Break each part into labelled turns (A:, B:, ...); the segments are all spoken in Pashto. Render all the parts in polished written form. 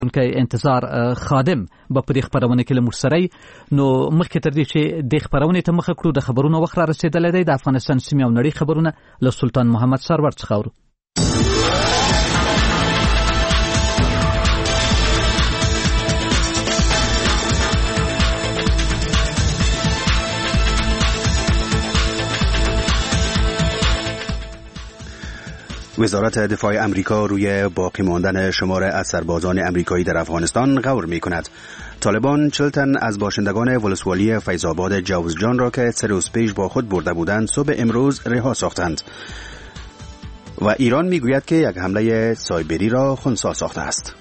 A: که انتظار خادم په دې خبرونه کې لمر سره نو مخکې تر دې چې د خبرونه ته مخه کړو د خبرونو وخت را رسیدلې دی د افغانستان سیمه او نړۍ خبرونه له سلطان محمد سرور څخه اورو.
B: وزارت دفاع امریکا روی باقی ماندن شمار از سربازان امریکایی در افغانستان غور می کند. طالبان 40 تن از باشندگان ولسوالی فیض‌آباد جوزجان را که 3 روز پیش با خود برده بودند صبح امروز رها ساختند و ایران می گوید که یک حمله سایبری را خنثی ساخته است.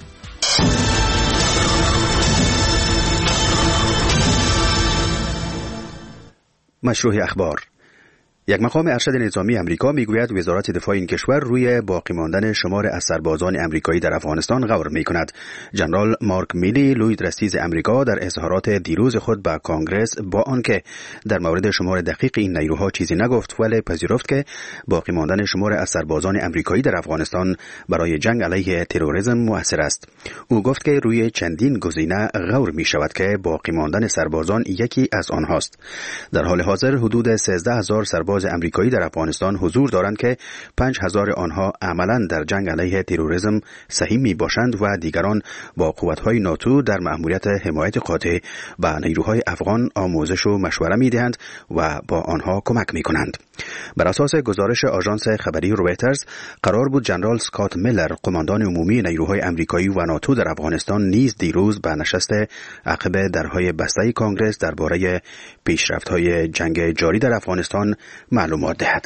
B: مشروع اخبار. یک مقام ارشد نظامی امریکا میگوید وزارت دفاع این کشور روی باقی ماندن شمار از سربازان امریکایی در افغانستان غور میکند. ژنرال مارک میلی لوید رئیس امریکا در اظهارات دیروز خود به کانگرس با آنکه در مورد شمار دقیق این نیروها چیزی نگفت ولی پذیرفت که باقی ماندن شمار از سربازان امریکایی در افغانستان برای جنگ علیه تروریسم مؤثر است. او گفت که روی چندین گزینه غور می شود که باقی ماندن سربازان یکی از آنهاست. در حال حاضر حدود 13000 سرباز امریکایی در افغانستان حضور دارند که 5000 آنها عملاً در جنگ علیه تروریسم سهیم می باشند و دیگران با قوت‌های ناتو در مأموریت حمایت قاطع به نیروهای افغان آموزش و مشوره می دهند و با آنها کمک می کنند. بر اساس گزارش آژانس خبری رویترز قرار بود ژنرال اسکات میلر قماندان عمومی نیروهای امریکایی و ناتو در افغانستان نیز دیروز به نشست عقب درهای بسته کانگرس درباره پیشرفت‌های جنگ جاری در افغانستان معلومات دهد.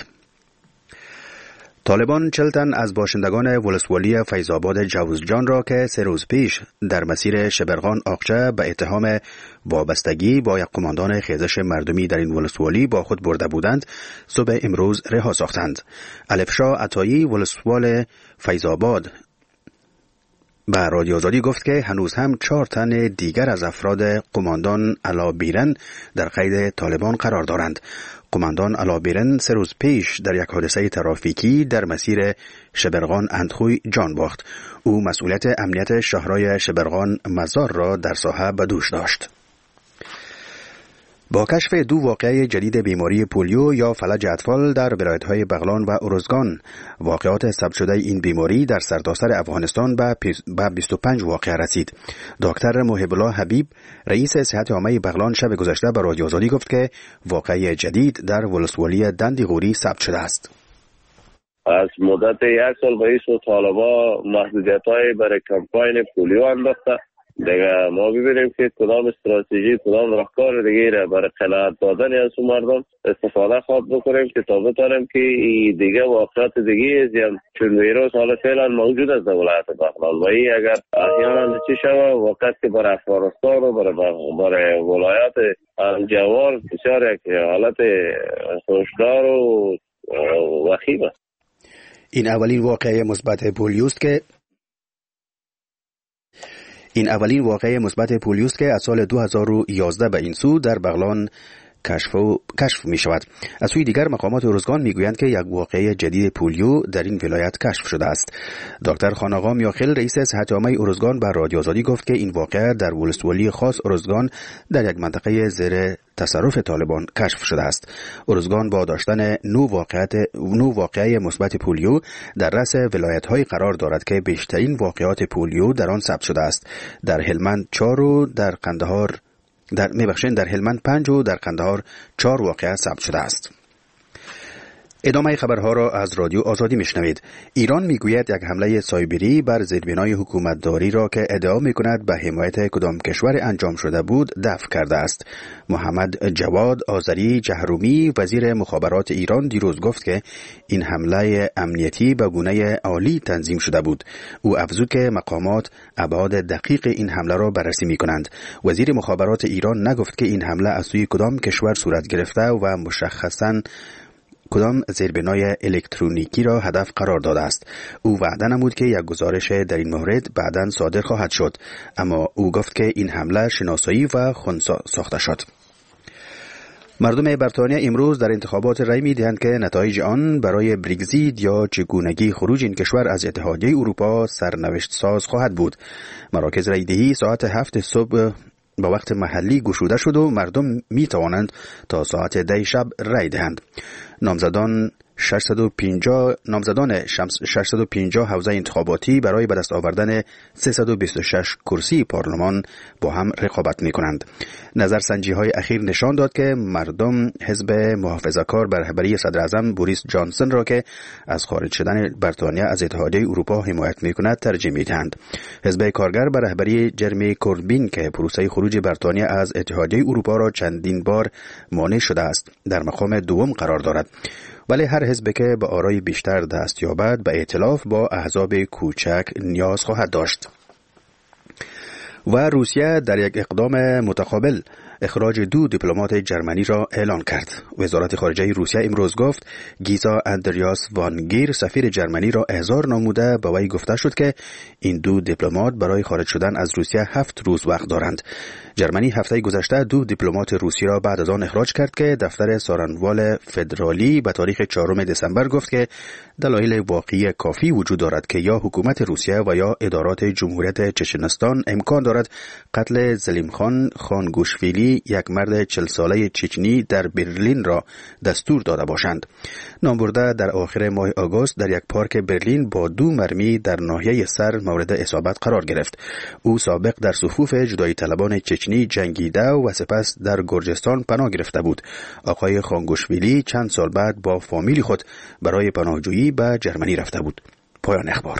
B: طالبان 40 تن از باشندگان ولسوالی فیض‌آباد جوزجان را که 3 روز پیش در مسیر شبرغان آقچه به اتهام وابستگی با یک قماندان خیزش مردمی در این ولسوالی با خود برده بودند صبح امروز رها ساختند. الفشا عطایی ولسوال فیض‌آباد به رادیو آزادی گفت که هنوز هم 4 تن دیگر از افراد قماندان علابیرن در قید طالبان قرار دارند. قماندان علابیرن 3 روز پیش در یک حادثه ترافیکی در مسیر شبرغان اندخوی جان باخت. او مسئولیت امنیت شهرهای شبرغان مزار را در ساحه به دوش داشت. با کشف 2 واقعه جدید بیماری پولیو یا فلج اطفال در ولایت‌های بغلان و ارزگان، واقعات ثبت شده این بیماری در سرتاسر افغانستان به 25 واقعه رسید. دکتر محب الله حبیب، رئیس صحت عامه بغلان، شب گذشته به رادیو آزادی گفت که واقعه جدید در ولسوالی دندیغوری ثبت شده است.
C: از مدت 1 سال به این سو طالبا محدودیت‌های برای کمپاین پولیو انداخته. دیگه ما ببینیم که کدام استراتژی کدام راهکار دیگه را برای قناعت دادن از مردم استفاده خواهد بکنیم که تا بتانیم که دیگه واقعات دیگه زیان چون ویروس حالا فعلا موجود است در ولایت بغلان و این اگر احیانا چی شود وقت که برای افغانستان و برای ولایت جوار بسیار یک حالت خوشدار و وخیم است.
B: این اولین واقعه مثبت پولیوست که از سال 2011 به این سو در بغلان کشف می شود. از سوی دیگر مقامات ارزگان می گویند که یک واقعه جدید پولیو در این ولایت کشف شده است. دکتر خاناقا میاخیل، رئیس صحت عامه ارزگان، به رادیو آزادی گفت که این واقعه در ولسوالی خاص ارزگان در یک منطقه زیر تصرف طالبان کشف شده است. ارزگان با داشتن 9 واقعه مثبت پولیو در رأس ولایت‌های قرار دارد که بیشترین واقعات پولیو در آن ثبت شده است. در هلمند 4 و در قندهار در هلمند 5 و در قندهار 4 واقعه ثبت شده است. ادامه خبرها را از رادیو آزادی میشنوید. ایران میگوید یک حمله سایبری بر زیربنای حکومتداری را که ادعا میکند به حمایت کدام کشور انجام شده بود دفع کرده است. محمد جواد آذری جهرومی، وزیر مخابرات ایران، دیروز گفت که این حمله امنیتی به گونه عالی تنظیم شده بود. او افزود که مقامات ابعاد دقیق این حمله را بررسی میکنند. وزیر مخابرات ایران نگفت که این حمله از سوی کدام کشور صورت گرفته و مشخصاً کدام زیربنای الکترونیکی را هدف قرار داده است. او وعده نمود که یک گزارش در این مورد بعداً صادر خواهد شد، اما او گفت که این حمله شناسایی و خنثی ساخته شد. مردم بریتانیا امروز در انتخابات رای می‌دهند که نتایج آن برای برگزیت یا چگونگی خروج این کشور از اتحادیه اروپا سرنوشت ساز خواهد بود. مراکز رایدهی ساعت 7 صبح با وقت محلی گشوده شد و مردم می توانند تا ساعت 10 شب رای دهند. نامزدان 650 حوزه انتخاباتی برای به دست آوردن 326 کرسی پارلمان با هم رقابت می کنند. نظرسنجی های اخیر نشان داد که مردم حزب محافظه‌کار به رهبری صدر اعظم بوریس جانسون را که از خارج شدن بریتانیا از اتحادیه اروپا حمایت می کند ترجیح می دهند. حزب کارگر به رهبری جرمی کوربین که پروسه خروج بریتانیا از اتحادیه اروپا را چندین بار مانع شده است در مقام دوم قرار دارد. ولی هر حزب که به آرای بیشتر دست یابد به ائتلاف با احزاب کوچک نیاز خواهد داشت. و روسیه در یک اقدام متقابل اخراج 2 دیپلمات جرمنی را اعلان کرد. وزارت خارجه روسیه امروز گفت گیزا اندریاس وانگیر سفیر جرمنی را احضار نموده به وی گفته شد که این 2 دیپلمات برای خارج شدن از روسیه 7 روز وقت دارند. جرمنی هفته گذشته 2 دیپلمات روسی را بعد از آن اخراج کرد که دفتر سارنوال فدرالی به تاریخ 4 دسامبر گفت که دلایل واقعی کافی وجود دارد که یا حکومت روسیه و یا ادارات جمهوریت چچنستان امکان دارد قتل زلیمخان خانگوشویلی یک مرد 40 ساله چچنی در برلین را دستور داده باشند. نامبرده در آخر ماه آگوست در یک پارک برلین با 2 مرمی در ناحیه سر مورد اصابت قرار گرفت. او سابق در صفوف جدایی طلبان چچنی جنگیده و سپس در گرجستان پناه گرفته بود. آقای خانگوشویلی چند سال بعد با فامیل خود برای پناهجویی به جرمنی رفته بود. پایان اخبار.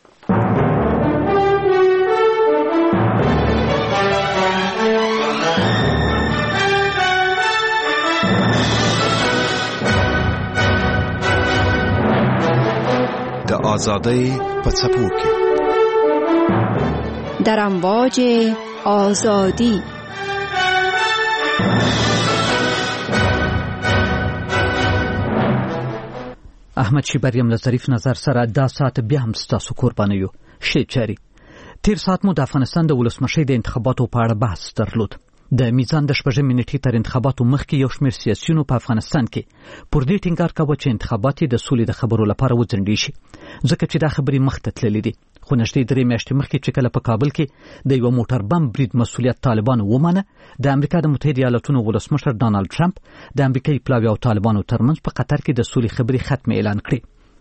D: د آزادۍ په څپو کې
E: در امواج آزادی
A: احمد شیبریم له ظریف نظر سره دا ساعت بیا هم ستاسو قربانیو شی چاري. تیر ساعت مو د افغانستان د ولسمشۍ د انتخاباتو په اړه بحث درلود. د میزان د شپږمې نیټې تر انتخاباتو مخکې یو شمېر سیاسیونو په افغانستان کې پر دې ټینګار کاوه چې انتخابات د سولې د خبرو لپاره وځنډي شي، ځکه چې دا خبرې مخته تللې دي. خو نږدې 3 میاشتې مخکې چې کله په کابل کې د یو موټر بم برید مسؤلیت طالبانو ومانه، د امریکا د متحده ایالاتونو ولسمشر ډانلډ ټرمپ د امریکایي پلاوي او طالبانو ترمنځ په قطر کې د سولې خبرې ختم اعلان کړې.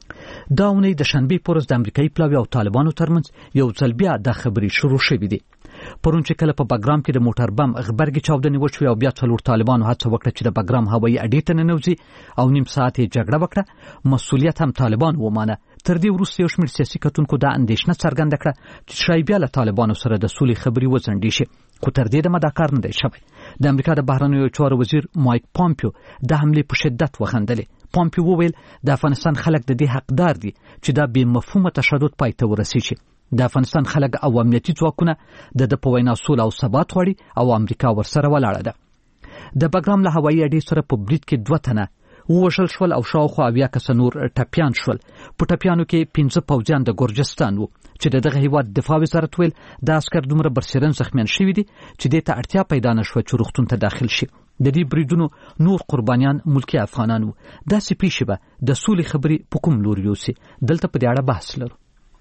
A: دا اونۍ د شنبې پر ورځ د امریکایي پلاوي او طالبانو ترمنځ یو ځل بیا د خبرې شروع شوې دي. پرون چې کله په بګرام کې د موټر بم غبرګي چاودنې وشوې او بیا 4 طالبانو هڅه وکړه چې د بګرام هوایي اډې ته ننوځي او نیم ساعت یې جګړه وکړه، مسؤلیت هم طالبان ومانه. تر دې وروسته یو شمېر سیاسي کتونکو دا اندېښنه څرګنده کړه چې شاید بیا له طالبانو سره د سولې خبرې وځنډي شي، خو تر دې دمه دا کار نه دی شوی. د امریکا د بهرنیو چارو وزیر مایک پامپیو د حملې په شدت وخندلې. پامپیو وویل د افغانستان خلک د دې حقدار دي چې دا بې مفهومه تشدد پای ته ورسیږي. د افغانستان خلک او امنیتي ځواکونه د په وینا سوله او ثبات غواړي او امریکا ورسره ولاړه ده. د بګرام له هوایي اډې سره په برید کې 2 تنه ووژل شول او شاوخوا 80 کسه نور ټپیان شول. په ټپیانو کې 15 پوځیان د ګرجستان وو چې دغه هیواد دفاع وزارت ویل د عسكر دومره برسېرن زخمیان شوي دي چې دې ته اړتیا پیدا نشوه چې روغتون ته داخل شي. د دې بریدونو نور قربانیان ملکی افغانان وو. داسې پیښې به د سولې خبرې په کوم لور یوسي؟ دلته په دې اړه بحث لرو.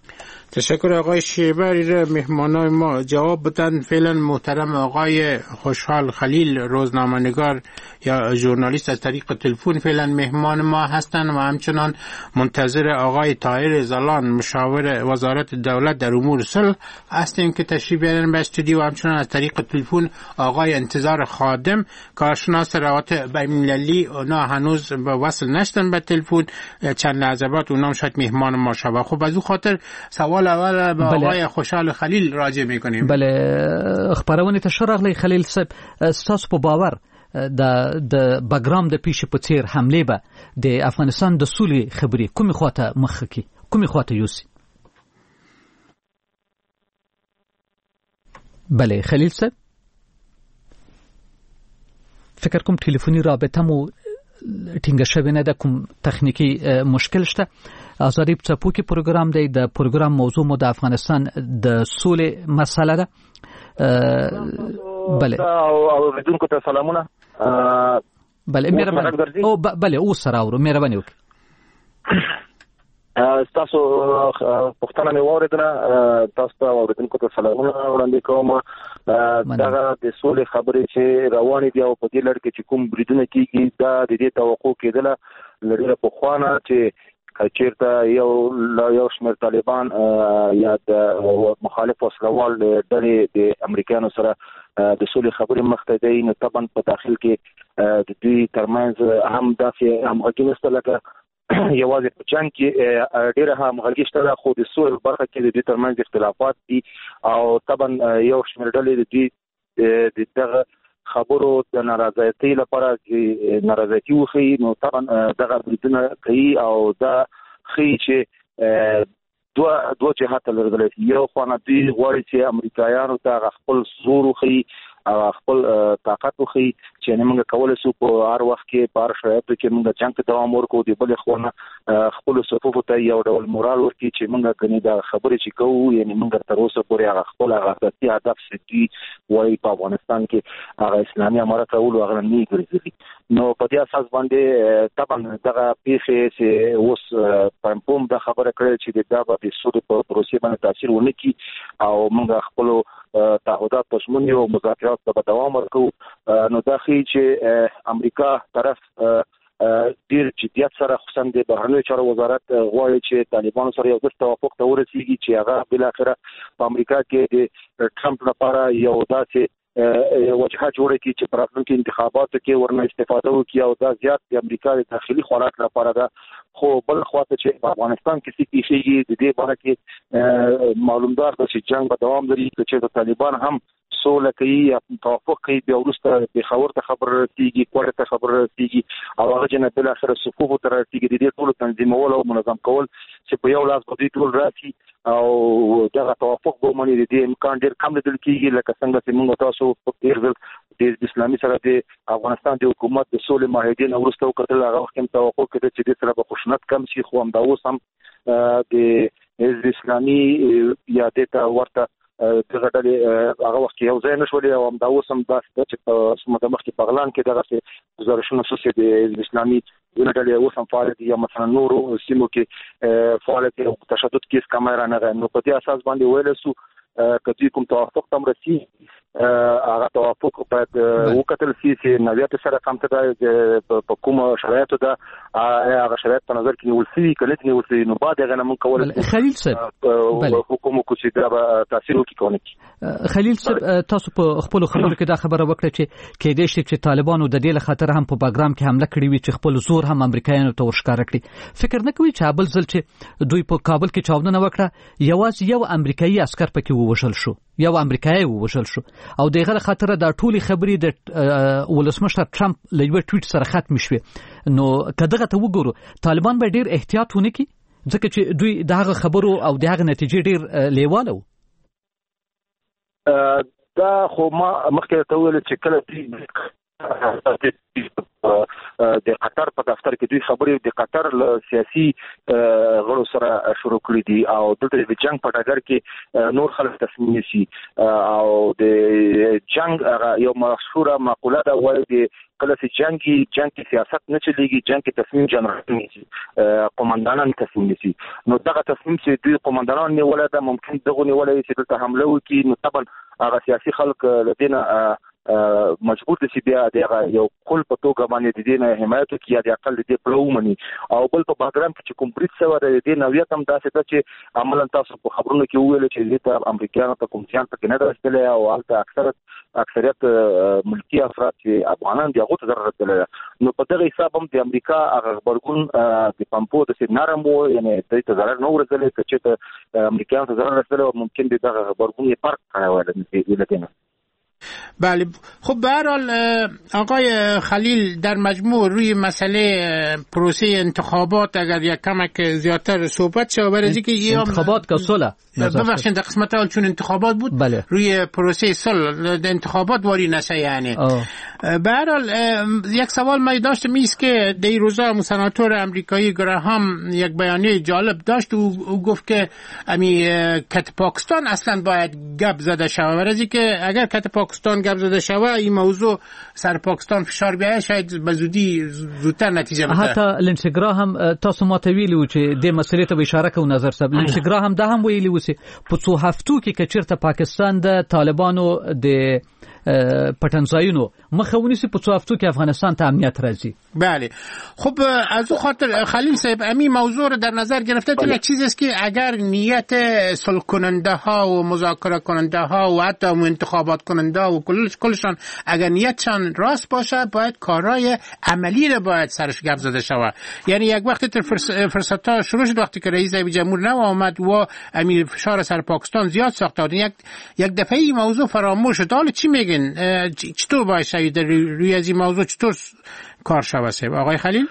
F: تشکر آقای شیبری. مهمانای ما جواب بدن. فعلا محترم آقای خوشحال خلیل روزنامه‌نگار یا ژورنالیست از طریق تلفن فعلا مهمان ما هستند و همچنان منتظر آقای طاهر زلان مشاور وزارت دولت در امور صلح هستیم که تشریف بیارن به استودیو. و همچنان از طریق تلفن آقای انتظار خادم کارشناس روابط بین‌المللی، اونا هنوز به وصل نشدن به تلفن، چند لحظه بعد اونا شاید مهمان ما شوه. خب از اون خاطر سوال اول به آقای خوشحال خلیل راجع میکنیم.
A: بله، خبرونه ته شرغلی خلیل صاحب، تاسو په باور د بګرام د پیښې په څیر حمله به د افغانستان د سولې خبرې کومې خواته مخ کی، کومې خواته یوسي؟ بله خلیل صاحب، فکر کوم ټلیفوني رابطه مو ټینګه شوې نه ده، کوم تخنیکی مشکل شته. آزادی په څپو کې پروګرام دی. د پروګرام موضوع مو د افغانستان د سولې مسله ده.
G: بله، او اوریدونکو ته سلامونه.
A: بله مهرباني او بله او سره اورو مهرباني وکړئ.
G: تاسو پښتنه مې واوریدله، تاسو ته اوریدونکو ته سلامونه وړاندې کوم. دغه د سولې خبرې چې روانې دي او په دې لړ کې چې کوم بریدونه کېږي دا د دې توقع کېدله له ډېره پخوانه چې چیرته یو شمېر طالبان یا د مخالف وسلوال ډلې د امریکایانو سره د سولې خبرې مخته دی، نو طبعا په داخل کې د دوی ترمنځ هم داسې همغږي نشته لکه یوازې په جنګ کې ډېره همغږي شته، خو د سولې برخه کې د دوی ترمنځ اختلافات دي او طبعا یو شمېر ډلې د دوی د دغه خبرو د نارضایتۍ لپاره چې نارضایتي وښیي، نو طبعا دغه بریدونه کوي او دا ښیي چې دوه جهات لري. یو خوا دوی غواړي چې امریکایانو ته خپل زور وښیي او خپل طاقت وښیي چې موږ کولای شو په هر وخت کې په هر شرایطو کې موږ جنګ ته دوام ورکړو، د بل خوا خپل صفوف ته یو ډول مورال ورکړي چې موږ غني دا خبرې چې کوو، یعنی موږ تر اوسه پورې هغه خپل اساسي هدف چې وایي په افغانستان کې هغه اسلامي امارت راولو هغه نه ګرځي. نو په دې اساس باندې طبعا دغه پیښې چې اوس پمپوم د خبره کړې چې دا به د سود په پروسې باندې تاثیر ونه کړي او موږ خپل تعهدات په شمول یو مذاکرات ته دوام ورکړو. نو دا ښیي چې امریکا طرف ډیر جدیت سره خصوصا د بهرنیو چارو وزارت غواړي چې طالبانو سره یو ځل توافق ته ورسیږي چې هغه بل اخره په امریکا کې د ټرمپ لپاره یو داسې وجهه جوړه کړي چې پر راتلونکي انتخاباتو کې ورنه استفاده وکړي او دا زیات د امریکا د داخلي خوراک لپاره ده. خو بل خواته چې په افغانستان کې څه کیږي د دې باره کې معلومدار ده چې جنگ به دوام لري، چې د طالبان هم سوله کوي یا توافق کوي، بیا وروسته پېښور ته خبر رسیږي، کوټه ته خبر رسیږي او هغه جنه بل اخر صفوف ته رسیږي. د دې ټول تنظیمول او منظم کول چې په یو لاس باندې ټول راسي او دغه توافق به مونږ د امکان ډیر کم لیدل کیږي، لکه څنګه چې موږ تاسو په تیر ځل د اسلامي سره د افغانستان د حکومت د سولې معاهدې نه وروسته وکړل، هغه وخت هم توقع کړی چې د سره به خشونت کم شي، خو هم دا اوس هم د اسلامي یا د ورته دغه ډلې هغه وخت یو ځای نشولې او هم دا اوس هم چې په مخکې په غلان کې دغه گزارشونه شوي د اسلامي ډلې اوس هم فعال دي یا مثلا نورو سیمو کې فعالیت او تشدد کیس کمای نه غواړي. نو په دې اساس باندې ویل سو کدی کوم توافق تم رسی هغه توافق باید وکتل شي چې نویات سره کم ته په کوم شرایطو ده هغه شرایط په نظر کې نیول شي کله چې نیول شي نو بعد هغه نه مونږ کولای
A: خلیل صاحب
G: حکومت کو چې دا تاثیر وکړي کوي.
A: خلیل صاحب تاسو په خپل خبرو کې دا خبره وکړه چې کېدې شي چې طالبانو د دې لخاطر هم په باګرام کې حمله کړې وي چې خپل زور هم امریکایانو ته ورښکاره کړي. فکر نه کوي چې بل ځل چې دوی په کابل کې چاودنه وکړه یوازې یو امریکایي عسكر پکې ووژل شو، یو امریکایي ووژل شو او دغه خاطر دا ټولي خبرې د ولسمشر ټرمپ له یو ټویټ سره ختم شوه. نو کداغه ته وګورو طالبان به ډیر احتیاط ونه کړي ځکه چې دوی دغه خبرو او دغه نتیجې ډیر لیواله
G: دا خو ما مخکې ته ویل چې کله د قطر په دفتر کې دوی خبرې د قطر سیاسي غړو سره شروع کړې دي او د جنگ په ډګر کې نور خلک تصمیم نیسي او د جنگ یو مشهوره مقوله ده وایي د کله چې جنگ کې سیاست نه چلیږي، جنگ کې تصمیم جنرال نیسي، قومندانان تصمیم نیسي. نو دغه تصمیم چې دوی قومندانان نیولای ده ممکن دغه نیولای چې دلته حمله وکړي، نو طبعا هغه سیاسي خلک لدينا مجبور دي چې بیا د یو کل په توګه باندې د دې نه حمایت کوي یا د اقل د پلومني او بل په باګرام کې چې کوم بریټ سره د دې نویت هم داسې ده چې عملاً تاسو په خبرونو کې ویل چې د امریکایانو ته کوم ځان پکې نه درستل او البته اکثریت ملکی افراد چې افغانان دي هغه ته ضرورت لري. نو په دغه حساب هم د امریکا هغه خبرګون د پمپو د نرم وو یعنی د ضرر نه ورسېږي چې امریکایانو ته ضرر رسېږي او ممکن دغه خبرګون یې فرق کوي.
F: بله خب به هر حال آقای خلیل در مجموع روی مسئله پروسه انتخابات اگر یک کمک زیادتر صحبت شد برای اینکه
A: انتخابات که صلح
F: ببخشید قسمت اول چون انتخابات بود
A: بله.
F: روی پروسه صلح انتخابات واری نشه یعنی به هر حال یک سوال من داشتم ایست که در این روزا سناتور امریکایی گراهام یک بیانیه جالب داشت و گفت که کت پاکستان اصلا باید گپ زده شود برای اینکه اگر کت پاکستان گپ گپ زده شوه این موضوع سر پاکستان فشار بیاید شاید به زودی زودتر نتیجه بده.
A: حتی لینسي ګراهم تاسو ماته ویلو چې د مسلې ته اشاره کوو نظر صاحب. لینسي ګراهم دا هم ویلي و چې په څو هفتو کې کچیرته پاکستان د طالبانو د پټنځایونو مخاونی سي په څو هفتو کې افغانستان ته امنیت راځي.
F: بله خب از او خاطر خلیل صاحب امی موضوع رو در نظر گرفته تو یک چیزی است که اگر نیت صلح کننده ها و مذاکره کننده ها و حتی انتخابات کننده ها و کلشان اگر نیتشان راست باشه باید کارهای عملی رو باید سرش گپ زده شود. یعنی یک وقتی فرصت ها شروع شد وقتی که رئیس جمهور نو آمد و امیر فشار سر پاکستان زیاد ساخته بود یک دفعه این موضوع فراموش شد. حالا چی میگن چطور باید شاید روی از این موضوع چطور کار شود آقای خلیل؟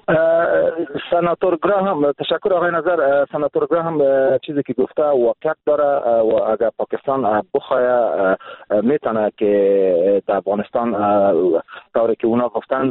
G: سناتور گراهم تشکر آقای نظر. سناتور گراهم چیزی که گفته واقعیت داره و اگر پاکستان بخواه میتونه که در افغانستان طوری که اونا گفتن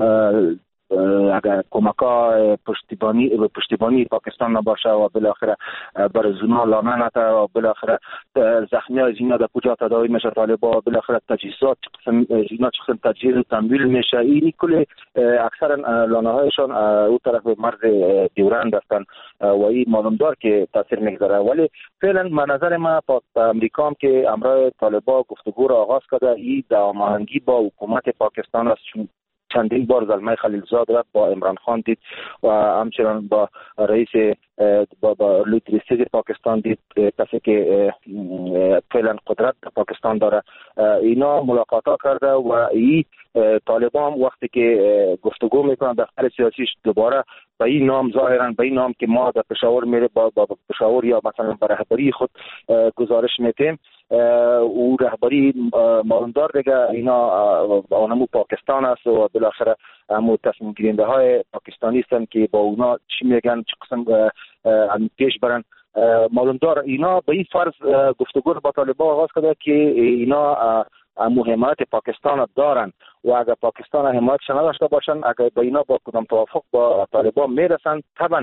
G: اگر کمک‌ها پشتیبانی پاکستان نباشه و بالاخره برای زونا لانه نته و بالاخره زخمی‌های زینا در کجا تداوی میشه طالبا بالاخره تجهیزات زینا چه قسم تجهیز و تمویل میشه این کل اکثرا لانه‌هایشان اون طرف مرز دیورند هستن و این معلوم دار که تاثیر میگذاره. ولی فعلا من نظر ما امریکا هم که امرای طالبا گفتگو را آغاز کرده این در هماهنگی با حکومت پاکستان است. چون چندین بار زلمه خلیلزاد رفت با عمران خان دید و همچنان با رئیس با لوتریستی پاکستان دید کسی که فعلا قدرت پاکستان داره اینا ملاقات کرده و این طالبان وقتی که گفتگو میکنن دفتر سیاسیش دوباره به این نام ظاهرا به این نام که ما در پشاور میره با پشاور یا مثلا به رهبری خود گزارش میتیم او رهبری مالندار دیگه اینا آنمو پاکستان است و بالاخره همو تصمیم گیرنده های پاکستانی هستن که با اونا چی میگن چه قسم پیش برن مالندار اینا به این فرض گفتگو با طالبان آغاز کرده که اینا حمایت پاکستان دارن و اگر پاکستان حمایتش نداشته باشن اگر با اینا با کدام توافق با طالبان میرسن طبعا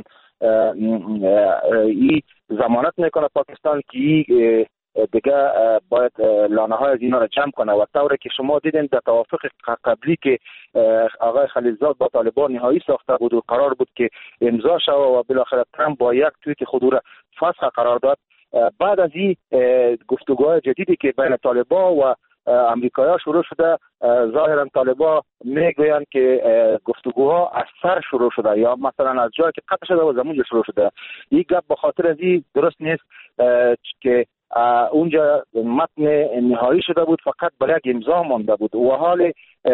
G: این ضمانت میکنه پاکستان که دیگه باید لانه های از اینا را جمع کنه و طوری که شما دیدین در توافق قبلی که آقای خلیلزاد با طالبان نهایی ساخته بود و قرار بود که امضا شود و بالاخره ترامپ با یک توییت خود را فسخ قرار داد. بعد از این گفتگوهای جدیدی که بین طالبان و امریکایی‌ها شروع شده ظاهرا طالبان میگویند که گفتگوها از سر شروع شده یا مثلا از جایی که قطع شده و زمونجا شروع شده. این گپ به خاطر از این درست نیست که اونجا متن نهایی شده بود فقط برای یک امضا مانده بود و حال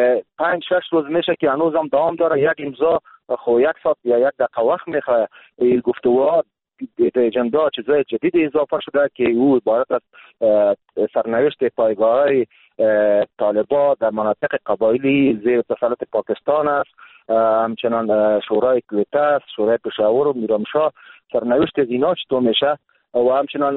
G: 5-6 روز میشه که هنوز هم دوام داره. یک امضا خو یک ساعت یا یک دقیقه وقت میخواه. گفتگوها اجندا چیزای جدید اضافه شده که او عبارت از سرنوشت پایگاه‌های طالبان در مناطق قبایلی زیر تسلط پاکستان است. همچنان شورای کویته است، شورای پشاور و میرامشاه سرنوشت از اینا چطور میشه و همچنان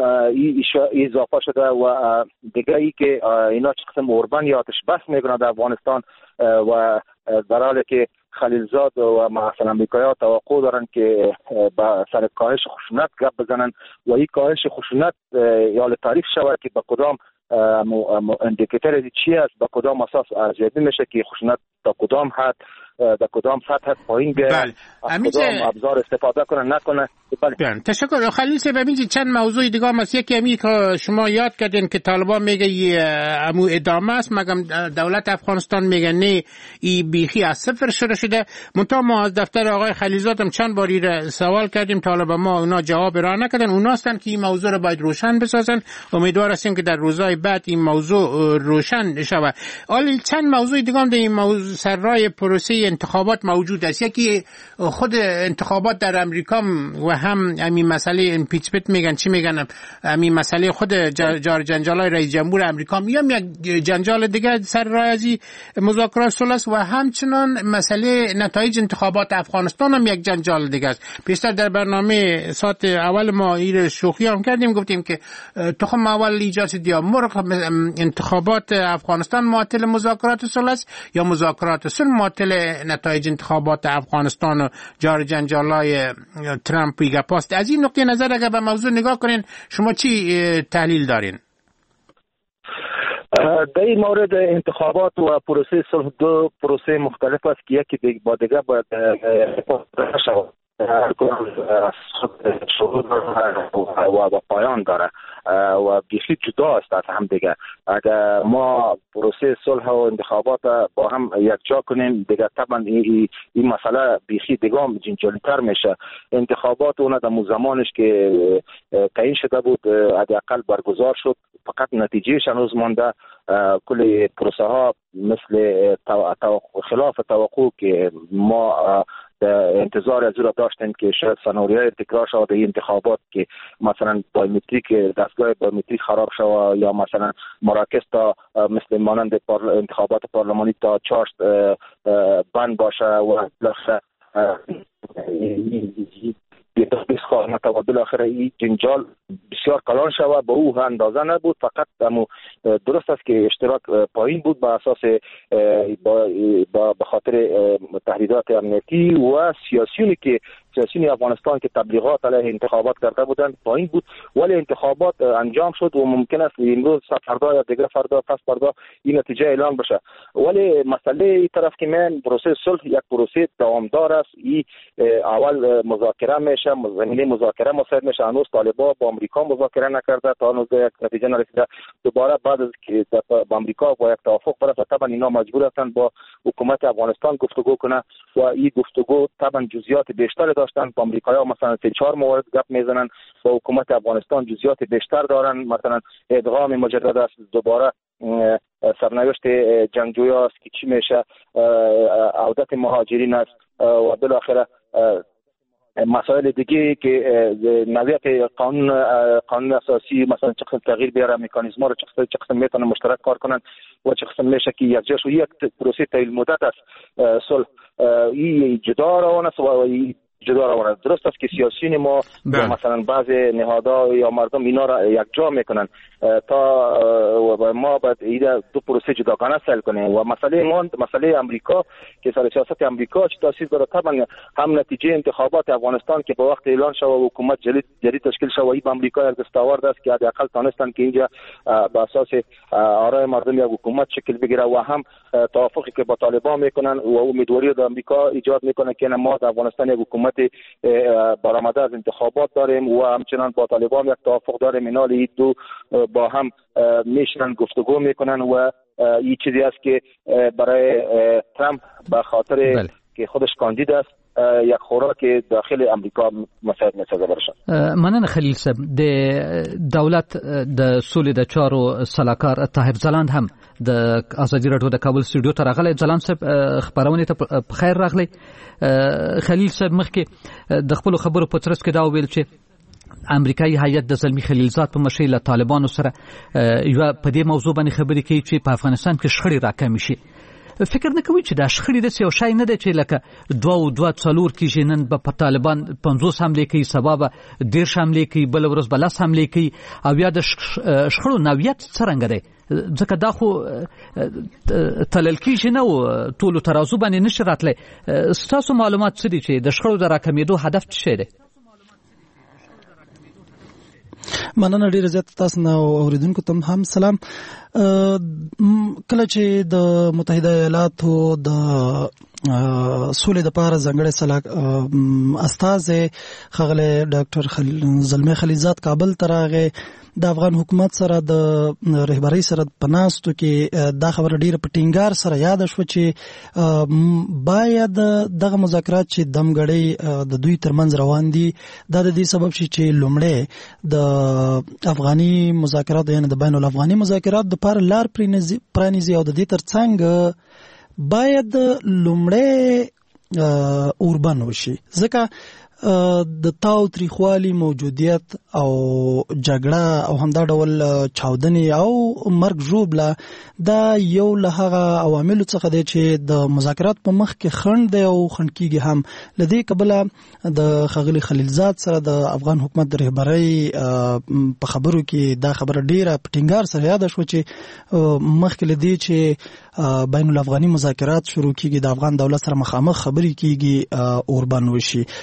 G: اضافه شده و دیگه ای که اینا چه قسم اوربن یا آتش بس میکنه در افغانستان و در حالی که خلیلزاد و مثلا امریکایی‌ها توقع دارن که با سر کاهش خشونت گپ بزنن و این کاهش خشونت یا تعریف شود که با کدام اندیکاتور چی است با کدام اساس ارزیابی میشه که خشونت تا کدام حد در کدام سطح پایین بیاد از کدام ابزار استفاده کنه نکنه.
F: بله تشکر خلیل صاحب. همینجی چند موضوع دیگه هم است. یکی همین که شما یاد کردین که طالبان میگه امو ادامه است مگم دولت افغانستان میگه نه ای بیخی از صفر شروع شده. منتها ما از دفتر آقای خلیلزاد هم چند باری سوال کردیم طالبان ما اونا جواب را نکردن. اونا هستن که این موضوع رو باید روشن بسازن. امیدوار هستیم که در روزهای بعد این موضوع روشن شود. ولی چند موضوع دیگه هم در این موضوع سرای پروسه انتخابات موجود است. یکی خود انتخابات در امریکا و هم همین مسئله امپیچمنت میگن چی میگن همین مسئله خود جار جنجالای رئیس جمهور امریکا میام یک جنجال دیگه سر راه از مذاکرات صلح و همچنان مسئله نتایج انتخابات افغانستان هم یک جنجال دیگه است. پیشتر در برنامه ساعت اول ما این شوخی هم کردیم گفتیم که تخم اول ایجاد شد یا مرغ انتخابات افغانستان معطل مذاکرات صلح یا مذاکرات صلح معطل نتایج انتخابات افغانستان و جار جنجالای ترامپ گپاست. از این نقطه نظر اگر به موضوع نگاه کنین شما چی تحلیل دارین؟
G: در این مورد انتخابات و پروسه صلح دو پروسه مختلف است که یکی با دیگر باید شود. شروع و پایان داره و بیخی جدا است از هم دیگه. اگر ما پروسه صلح و انتخابات با هم یک جا کنیم دیگه طبعا این مسئله بیخی دیگه هم جنجالی‌تر میشه. انتخابات اون در زمانش که تعیین شده بود حداقل برگزار شد، فقط نتیجهش هنوز مانده. کل پروسه ها مثل خلاف توقع که ما انتظار از را داشتیم که شاید سناریوی تکرار شود در انتخابات که مثلا بایومتریک دستگاه بایومتریک خراب شود یا مثلا مراکز تا مثل مانند انتخابات پارلمانی تا چارت بند باشه و بالاخره این جنجال بسیار کلان شود. به او اندازه نبود، فقط درست است که اشتراک پایین بود به اساس به خاطر تهدیدات امنیتی و سیاسیون افغانستان که تبلیغات علیه انتخابات کرده بودند پایین بود. ولی انتخابات انجام شد و ممکن است امروز فردا یا دیگر فردا پس فردا این نتیجه اعلان بشه. ولی مسئله این طرف که من پروسه صلح یک پروسه دوامدار است. این اول مذاکره میشه، زمینه مذاکره مساعد میشه. هنوز طالبان با آمریکا مذاکره نکرده، تا هنوز یک نتیجه نرسیده. دوباره بعد از که با آمریکا با یک توافق برسه طبعا اینا مجبور هستند با حکومت افغانستان گفتگو کنه و این گفتگو طبعا جزئیات بیشتر داشتن. با آمریکایی‌ها مثلا 3-4 مورد گپ میزنن، با حکومت افغانستان جزئیات بیشتر دارن. مثلا ادغام مجدد است، دوباره سرنوشت جنگجویان است که چی میشه، عودت مهاجرین است و بالاخره مسائل دیگه که نوعیت قانون اساسی مثلا چه قسم تغییر بیاره، مکانیزم‌ها رو چه قسم میتونه مشترک کار کنن و چه قسم میشه که یک جاش یک پروسه طویل مدت است صلح این جدا روان است و جدا روان است. درست است که سیاسیون ما مثلا بعض نهادها یا مردم اینا را یک جا میکنن تا ما باید این دو پروسه جداگانه حل کنیم و مسئله امریکا که سر سیاست امریکا چه تاثیر داره. طبعا هم نتیجه انتخابات افغانستان که با وقت اعلان شد و حکومت جدید تشکیل شد این به امریکا یک دستاورد است که حداقل تونستن که اینجا به اساس آرای مردم یک حکومت شکل بگیره و هم توافقی که با طالبان میکنن و امیدواری در امریکا ایجاد میکنه که ما در افغانستان یک حکومت برآمده از انتخابات داریم و همچنان با طالبان یک توافق داریم. اینا این دو با هم میشنن گفتگو میکنن و این چیزی است که برای ترامپ به خاطر که خودش کاندید است یک خوراک داخل امریکا مساعد میسازه برشن.
A: مننه خلیل صاحب. د دولت د سولې د چارو سلاکار طاهر ځلاند هم د ازادي راډیو د کابل سټوډیو ته راغلی. ځلاند صاحب خبرونه ته بخیر راغلی. خلیل صاحب مخکې د خپل خبرو په ترڅ کې دا ویل چې امریکایي هیئت د زلمی خلیلزاد په مشرۍ له طالبانو سره یو په دې موضوع باندې خبرې کوي چې په افغانستان کې شخړې راکمې شي. فکر نه کوي چې دا شخړې د یو شای نه دی چې لکه 2 کېږي، نن به طالبان 50 حملې کوي، سبا به 10 حملې کوي، بل ورځ به 10 حملې کوي او یا د شخړو نوعیت څرنګه دی؟ ځکه دا خو تلل کېږي نه و ټولو ترازو باندې نشي راتلی. ستاسو معلومات څه دي چې د شخړو د راکمېدو هدف څه شی دی؟
H: مننه ډیره زیاته تاسو نه اوریدونکو ته هم سلام. کله چې د متحده ایالاتو د سولې د پاره ځنګړې استازي خغله ډاکټر زلمی خلیلزاد کابل ته راغی. د افغان حکومت سره د رهبری سره پناستو کې دا خبره ډیره په ټینګار سره یاد شو چې باید دغه مذاکرات چې دمګړی د دوی ترمنځ روان دي دا د دې سبب شي چې لومړی د افغاني مذاکرات یعنی د بین الافغاني مذاکرات د پاره لار پرانیزي او د دې ترڅنګ باید لومړی اوربن وشي. ځکه د تاو تریخوالی موجودیت او جګړه او همدا ډول چاودنې او مرګ ژوبله دا یو له هغه عواملو څخه دی چې د مذاکرات په مخ کې خنډ دی او خنډ کېږي هم. له دې کبله د ښاغلي خلیلزاد سره د افغان حکومت د رهبرۍ په خبرو کې دا خبره ډیره په ټینګار سره یاده شوه چې مخکې له دې چې بین الافغاني مذاکرات شروع کېږي د افغان دولت سره مخامخ خبرې کېږي اوربن وشي. ځکه که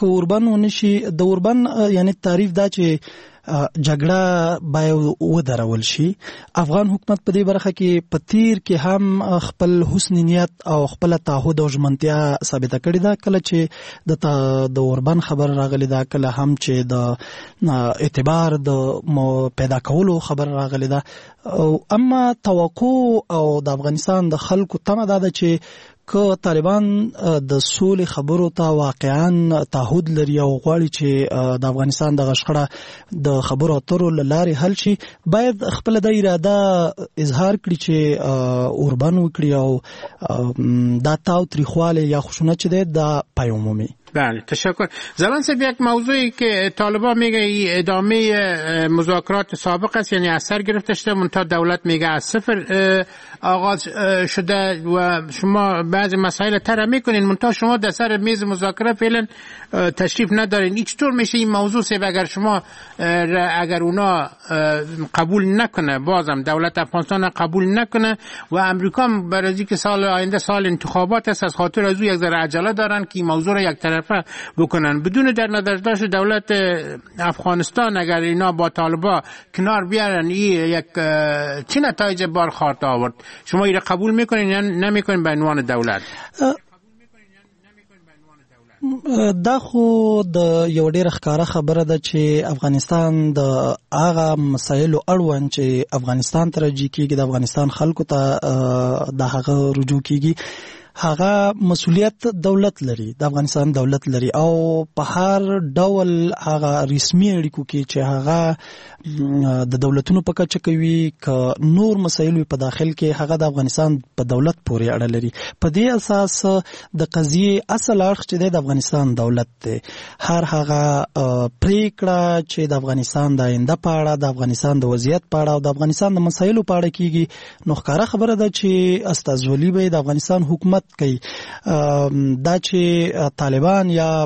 H: اوربن ونشي د اوربن یعنی تعریف دا چې جګړه باید ودرول شي. افغان حکومت په دې برخه کې په تیر کې هم خپل حسن نیت او خپل تعهد او ژمنتیا ثابته کړې ده. کله چې د اوربن خبر راغلی ده، کله هم چې د اعتبار د پیدا کولو خبر راغلی ده. اما توقع او د افغانستان د خلکو تمه ده چې که طالبان د سولې خبرو ته واقعا تعهد لري او غواړي چې د افغانستان د غشخړه د خبرو اترو له لارې حل شي، باید خپل د اراده اظهار کړي چې اوربن وکړي او دا تاو تریخواله یا خشونت چې ده دا پیامومي.
F: بله تشکر. زلان صاحب، یک موضوعی که طالبان میگه ادامه مذاکرات سابق است، یعنی از سر گرفته شده، منتها دولت میگه از صفر آغاز شده و شما بعضی مسائل طرح میکنین، منتها شما در سر میز مذاکره فعلا تشریف ندارین. این چطور میشه این موضوع صاحب؟ اگر اونا قبول نکنه، بازم دولت افغانستان قبول نکنه و امریکا برای اینکه سال آینده سال انتخابات است، از خاطر از یک ذره عجله دارن که این موضوع را یک طرفه بکنن، بدون در نظر داشت دولت افغانستان اگر اینا با طالبان کنار بیارن یک چه نتایج برخورد آورد؟ شما این را قبول میکنین یا نمیکنین به عنوان دولت؟
H: دا خو د یو ډېر ښکاره خبره ده چې افغانستان د هغه مسایلو اړوند چې افغانستان ته راجع کېږي، د افغانستان خلکو ته د هغه رجوع کېږي، هغه مسؤلیت دولت لري، د افغانستان دولت لري او په هر ډول هغه رسمي اړیکو کې چې هغه د دولتونو په کچه کوي که نور مسایل په داخل کې، هغه د افغانستان په دولت پورې اړه لري. په دې اساس د قضیې اصل اړخ چې د افغانستان دولت دی، هر هغه پریکړه چې د افغانستان د آینده په اړه، د افغانستان د وضعیت په اړه او د افغانستان د مسایلو په اړه کېږي، نو ښکاره خبره ده چې استازولي به د افغانستان حکومت کوي. دا چې طالبان یا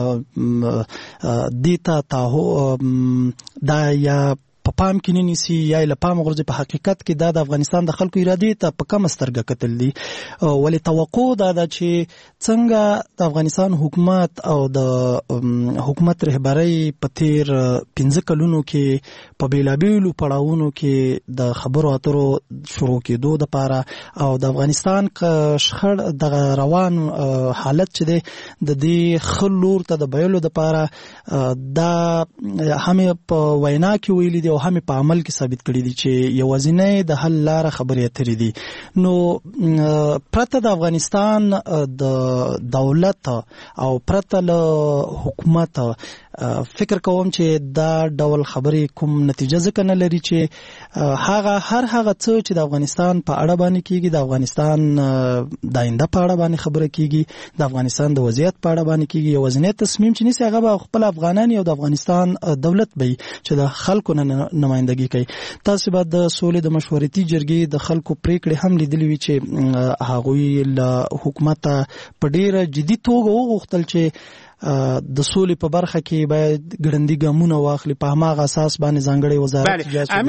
H: دیتا تاهو دا یا په پام کې نه نیسي یا له پام غورځي، په حقیقت کې دا د افغانستان د خلکو ارادې ته په کم سترګه کتل دي. ولې توقع دا ده چې څنګه د افغانستان حکومت او د حکومت رهبرۍ په تیر 15 کلونو کې په بیلابیلو پړاوونو کې د خبرو اترو شروع کېدو دپاره او د افغانستان شخړ د روان حالت چې دی د دې ښه لور ته د بیلو دپاره دا هم په وینا کې ویلي دي او هم په عمل کې ثابت کړی دي چې یوازینی د حل لاره خبرې اترې دي. نو پرته د افغانستان د دولت او پرته له حکومت فکر کوم چې دا ډول خبرې کوم نتیجه ځکه نه لري چې هر هغه څه چې د افغانستان په اړه باندې کېږي، د افغانستان د آینده په اړه باندې خبره کېږي، د افغانستان د وضعیت په اړه باندې کېږي، یوازینی تصمیم چې نیسي هغه به خپل افغانان او د افغانستان دولت به چې د خلکو نمایندګي کوي. تاسو به د سولې د مشورتي جرګې د خلکو پریکړې هم لیدلې وي چې هغوی له حکومت په ډیره جدي توګه وغوښتل چې د سولې په برخه کې باید ګړندي ګامونه واخلي، په هماغه اساس باندې ځانګړی وزارت ایجاد شي.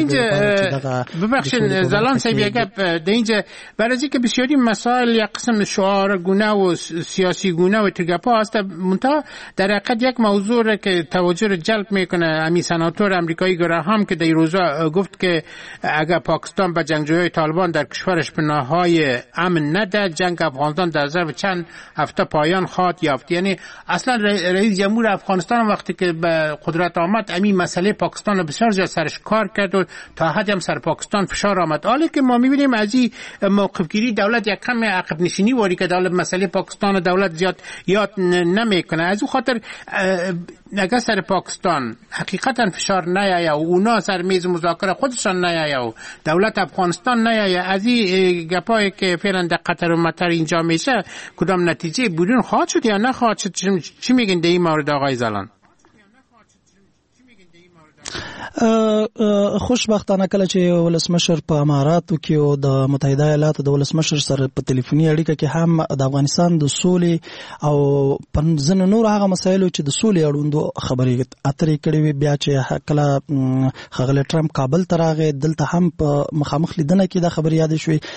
F: ببخشید زلان صاحب، یک در اینجا برای اینکه بسیاری مسائل یک قسم شعار گونه و سیاسی گونه و ترگپا هست، منتها در حقیقت یک موضوع را که توجه را جلب میکنه، امی سناتور امریکایی گراهام که در روزا گفت که اگر پاکستان به جنگجویان طالبان در کشورش پناههای امن نده، جنگ افغانستان در ظرف چند هفته پایان خواهد یافت. یعنی اصلا رئیس جمهور افغانستان وقتی که به قدرت آمد همین مسئله پاکستان بسیار زیاد سرش کار کرد و تا حدی هم سر پاکستان فشار آمد. حالا که ما میبینیم از این موقف گیری دولت یک کم عقب نشینی واری که دولت مسئله پاکستان دولت زیاد یاد نمیکنه. از اون خاطر اگر سر پاکستان حقیقتا فشار نیاید و اونا سر میز مذاکره خودشان نیاید و دولت افغانستان نیاید، از این گپایی که فعلا در قطر و مطر اینجا میشه کدام نتیجه بدون خواهد شد یا نخواهد شد؟ چی میگین در این مورد آقای زلان؟
H: خوشبختانه کله چې ولسمشر په اماراتو کې او د متحده ایالاتو د ولسمشر سره په ټلیفوني اړیکه کې هم د افغانستان د سولې او په ځینو نور هغه مسایلو چې د سولې اړوندو خبرې اترې کړې وي، بیا چې کله ښاغلی ټرمپ کابل ته راغی، دلته هم په مخامخ لیدنه کې دا خبرې یادې شوې.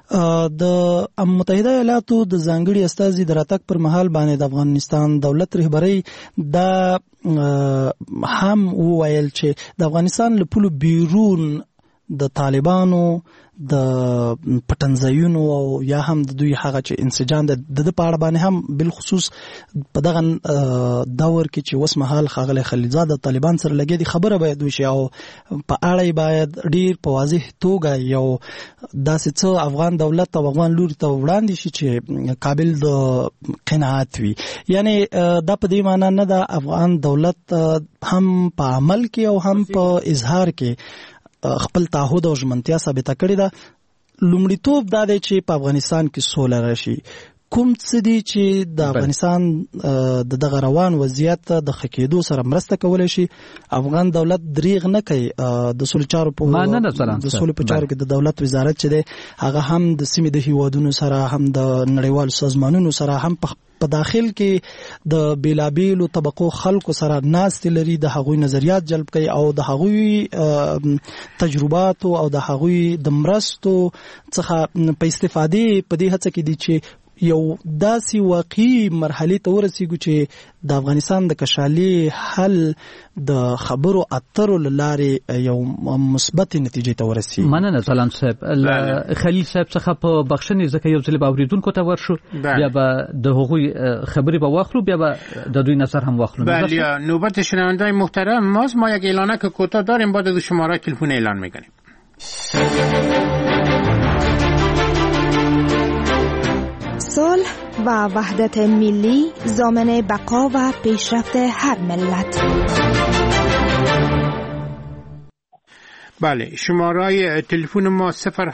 H: د متحده ایالاتو د ځانګړي استازي د راتګ پر مهال باندې د افغانستان دولت رهبرۍ دا هم وویل چې د افغانستان له پولو بیرون د طالبانو د پټنځایونو او یا هم د دوی هغه چې انسجام د پاړه باندې هم بل خصوص په دغه دور کې چې اوس مهال ښاغلی خلیلزاد د طالبان سره لګي دي خبره باید وشي او په اړه باید ډیر په واضح توګه یو داسې څه افغان دولت او افغان لوري ته وړاندې شي چې قابل د قناعت وي. یعنی دا په دې معنی نه ده افغان دولت هم په عمل کې او هم په اظهار کې خپل تعهد او ژمنتیا ثابته کړې ده. لومړیتوب دا دی چې په افغانستان کې سوله راشي. کوم څه دي چې د افغانستان د دغه روان وضعیت د ښه کېدو سره مرسته کولی شي؟ افغان دولت دریغ نه کوي. د سولې چارو په چارو کې د دولت وزارت چې دی هغه هم د سیمې د هیوادونو سره هم د نړیوالو سازمانونو سره هم په داخل کې د بیلابیلو طبقو خلکو سره ناستې لري، د هغوی نظریات جلب کوي او د هغوی تجرباتو او د هغوی د مرستو څخه په استفادې په دې هڅه کې دي چې یو داسې واقعي مرحلې ته ورسیږو چې د افغانستان د کشالي حل د خبرو اترو لارې یو مثبت نتیجې ته ورسیږي.
A: مننه ځلاند صاحب. خلیل صاحب څخه په بخښنې ځکه یو ځل به اوریدونکو ته ورشو، بیا به د هغوی خبرې به واخلو، بیا به د دوی نظر هم واخلو.
F: بله، نوبت شنونده‌های محترم ماست. ما یک اعلانک کوتاه داریم، بعد از شماره تلفن اعلان می‌کنیم.
E: صلح و وحدت ملی ضامن بقا و پیشرفت هر ملت.
F: بله، شماره تلفن ما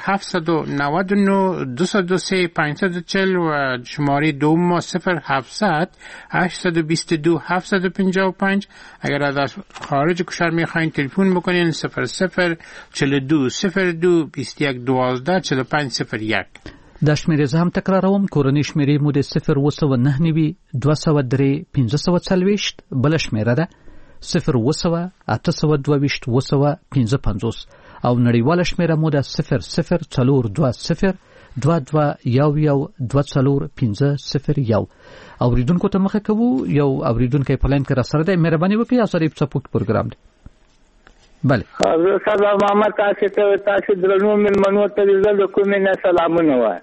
F: 0799 203 540 و شماره دوم ما 0700 822 755. اگر از خارج کشور میخواین تلفن بکنین 00 42 02 21 12 4501.
A: دا شمیرې زه هم تکراروم. کورنۍ شمیرې مو د 089 203 540 بل شمیره ده 0 822 255 او نړیواله شمیره مو د 00 22 اوریدونکو ته مخه کوو. یو اوریدونکو په لاین کې را سره دی. مهرباني وکړئ اساري په سپوک پروګرام دی. بله
I: سلام محمد، تاسو درنو ملمنو ته د کومې نه سلامونه وای.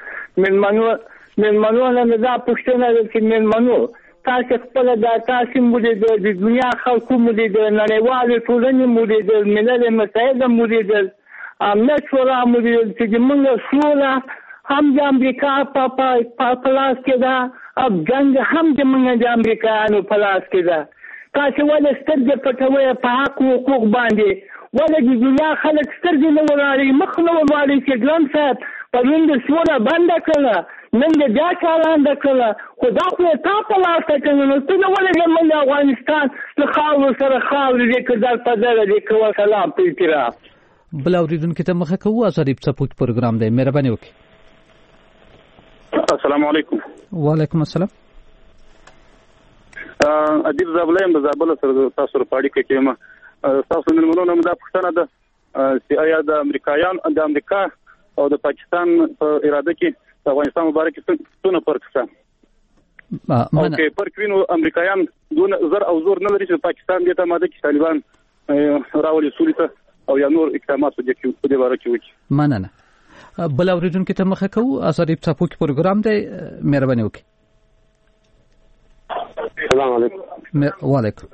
I: ملمنو نه دا پښتنه چې ملمنو تاسو خپل د تاسو مولې د دنیا خلکو مولې د نړیوالو ټولنې مولې د ملل متحده مولې د امنیت شورا مولې چې موږ سوله هم د امریکا په پلاس کې ده او جنگ هم د موږ د امریکایانو پلاس کې ده. تاسو ولې سترګې پټوي په حق حقوق باندې؟ ولې د دنیا خلک سترګې نه ولاړي مخ نه ولاړي چې ګران صاحب پرون د سوله بنده کړه، نن د بیا چالانده کړه، خو دا خو تا په لاس کې کړه. نو ته ولې زموږ د افغانستان له خاورو سره خاورې دې کړه په دغه دې کوه سلام په اعتراف.
A: بل اوریدونکو ته مخه کوو. ازادي په سپوت پروګرام دی. مهرباني وکړئ.
J: السلام علیکم.
A: وعلیکم السلام.
J: ادیب زابلیم د زابل سره تاسو سره پاړی کې ما تاسو نن مونږ نه پښتنه ده چې آیا د امریکا او د پاکستان په اراده کې د افغانستان مبارک څونه فرق شته؟ او کې فرق وینو امریکایان دون زر او زور نه لري چې پاکستان دې ته ماده کې طالبان راولي سولې ته او یا نور اقدامات په دې باره کې وکړي.
A: مننه. بل اوریدونکو ته مخه کوو. ازادي په سپوک پروګرام دی. مهرباني وکړئ.
J: السلام علیکم.
A: وعلیکم.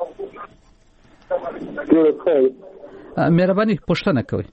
A: مهرباني پوښتنه کوي.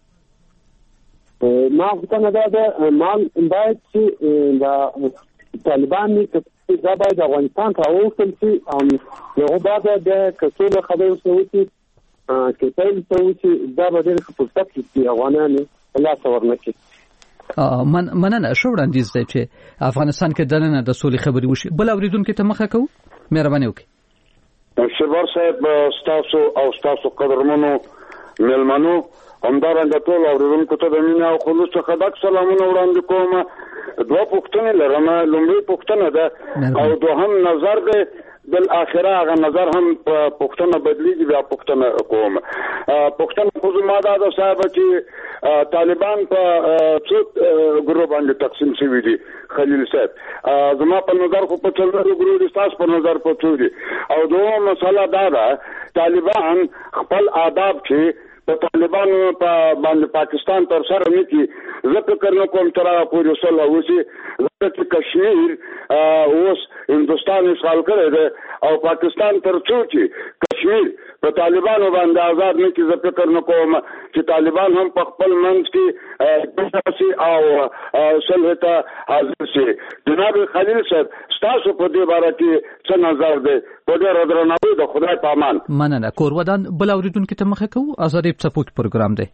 J: ما غوښتنه ده مال باید چې د طالبان دا باید افغانستان ته ووصل شي او یو بعد د کڅوړه خبرو سوي چې تل چې دا به د فرصت کې افغانانو لا څور نه کوي.
A: مننه. شو وړاندیز دی چې افغانستان کې دننه د سولې خبرې وشي. بل اوریدونکو ته مخه کوو. مهرباني وکړئ.
K: شبر صاحب ستاسو قدرمنو ملمنو همدارنګه ټول اوریدونکو ته د مینه او خلوص څخه ډک سلامونه وړاندې کوم. دوه پوښتنې لرم. لومړی پوښتنه ده او دوهم نظر ده بل اخره هغه نظر هم پښتنه بدلیږي بیا پښتنه کوم پښتنه خو ما دا صاحب چې طالبان په څو ګروپ باندې تقسیم شوي دي خلیل صاحب زما په نظر خو په څلورو ګروپ تاسو په نظر په څو دي او دوه مسله دا ده طالبان خپل آداب چې په طالبانو په باندې پاکستان تر سره نکي زه فکر نه کوم تر هغه پورې صلح وشي ځکه کشمیر اوس هندوستان اشغال کړی دی او پاکستان تر څو چې کشمیر په طالبانو باندې آزاد نه کړي زه فکر نه کوم چې طالبان هم په خپل منځ کې او صلح ته حاضر شي. جناب خلیل صاحب ستاسو په دې باره کې څه نظر دی؟ په ډېر درناوي د خدای په امان.
A: مننه. کورودان بل اوریدونکو ته مخه کوو. ازادي څپوک پروګرام دی.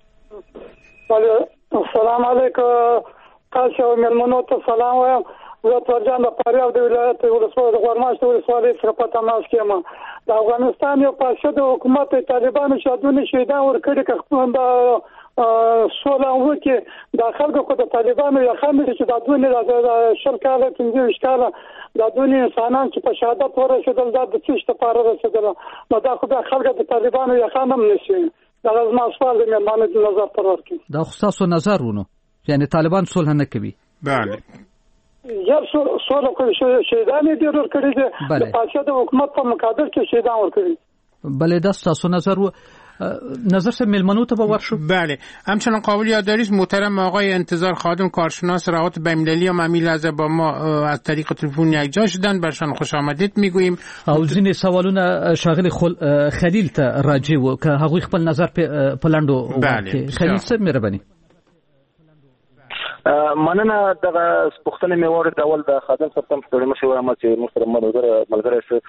L: السلام علیکم. تاسو مېلمنو ته سلام وایم. زه تورجان د فاریاب د ولایت ولسوالۍ د غورماش ولسوالۍ څخه په تماس کې یم. د افغانستان یو فاسد حکومت طالبانو شادونه شهیدان ورکړي که خپل سوله وکړي د خلکو کو د طالبانو یا خامل چې د دونه د شل کاله 15 کاله د دونه انسانان چې په شهادت ورسېدل د څه لپاره رسېدل نو دا خو د خلکو د طالبانو یا خامم نشي. دا زما سوال دی مېلمانه د نظر پر ورکړي.
A: دا خو تاسو نظر ونه یعنی طالبان صلح نه کوي.
F: بله
L: یا سوله کوي شهیدان دي ورکړي دي د فاسد حکومت په مقابل کې شهیدان ورکړي.
A: بله دا تاسو نظر نظر سه ملمنو ته باور شو.
F: بله همچنان قابل یادداری است محترم آقای انتظار خادم کارشناس روابط بین‌المللی هم همین لحظه با ما از طریق تلفن یکجا شدن. برشان خوش آمدید میگوییم.
A: او ځینې سوالونه شاغل خلیل ته راجع و که هغوی خپل نظر په لاندو
F: بله
A: خلیل صاحب مهرباني.
G: مننه دغه پښتنه میوړ ډول د خادم صاحب تم ستړي مشوره ما چې محترم ملګری سره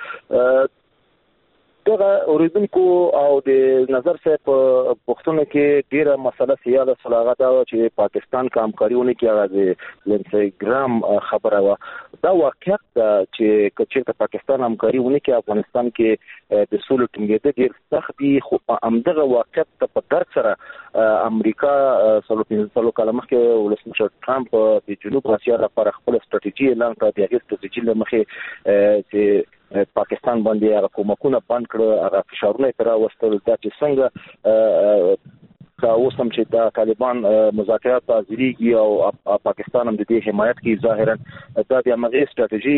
G: دغه اوریدونکو او د نظر صاحب پښتون کې ډیره مسله سیاله صلاغه دا چې پاکستان کامکاریونه کې هغه د انستګرام خبره و دا واقعیت چې کچې پاکستان همکاریونه کې افغانستان کې د سولې ټینګېدل ډیر سخت دي خو همدغه واقعیت په درک سره امریکا سلو کاله مخکې ولسمشر ټرمپ د جنوب اسیا لپاره خپل ستراتیژي اعلان کړ. د هغې ستراتیژي له مخې چې پاکستان باندې هغه کومکونه بند کړ هغه فشارونه تر راوستل دا چې څنګه اوس هم چې د طالبان مذاکرات حاضرېږي او پاکستان هم د دې حمایت کوي ظاهرا دا د هغې ستراتیژي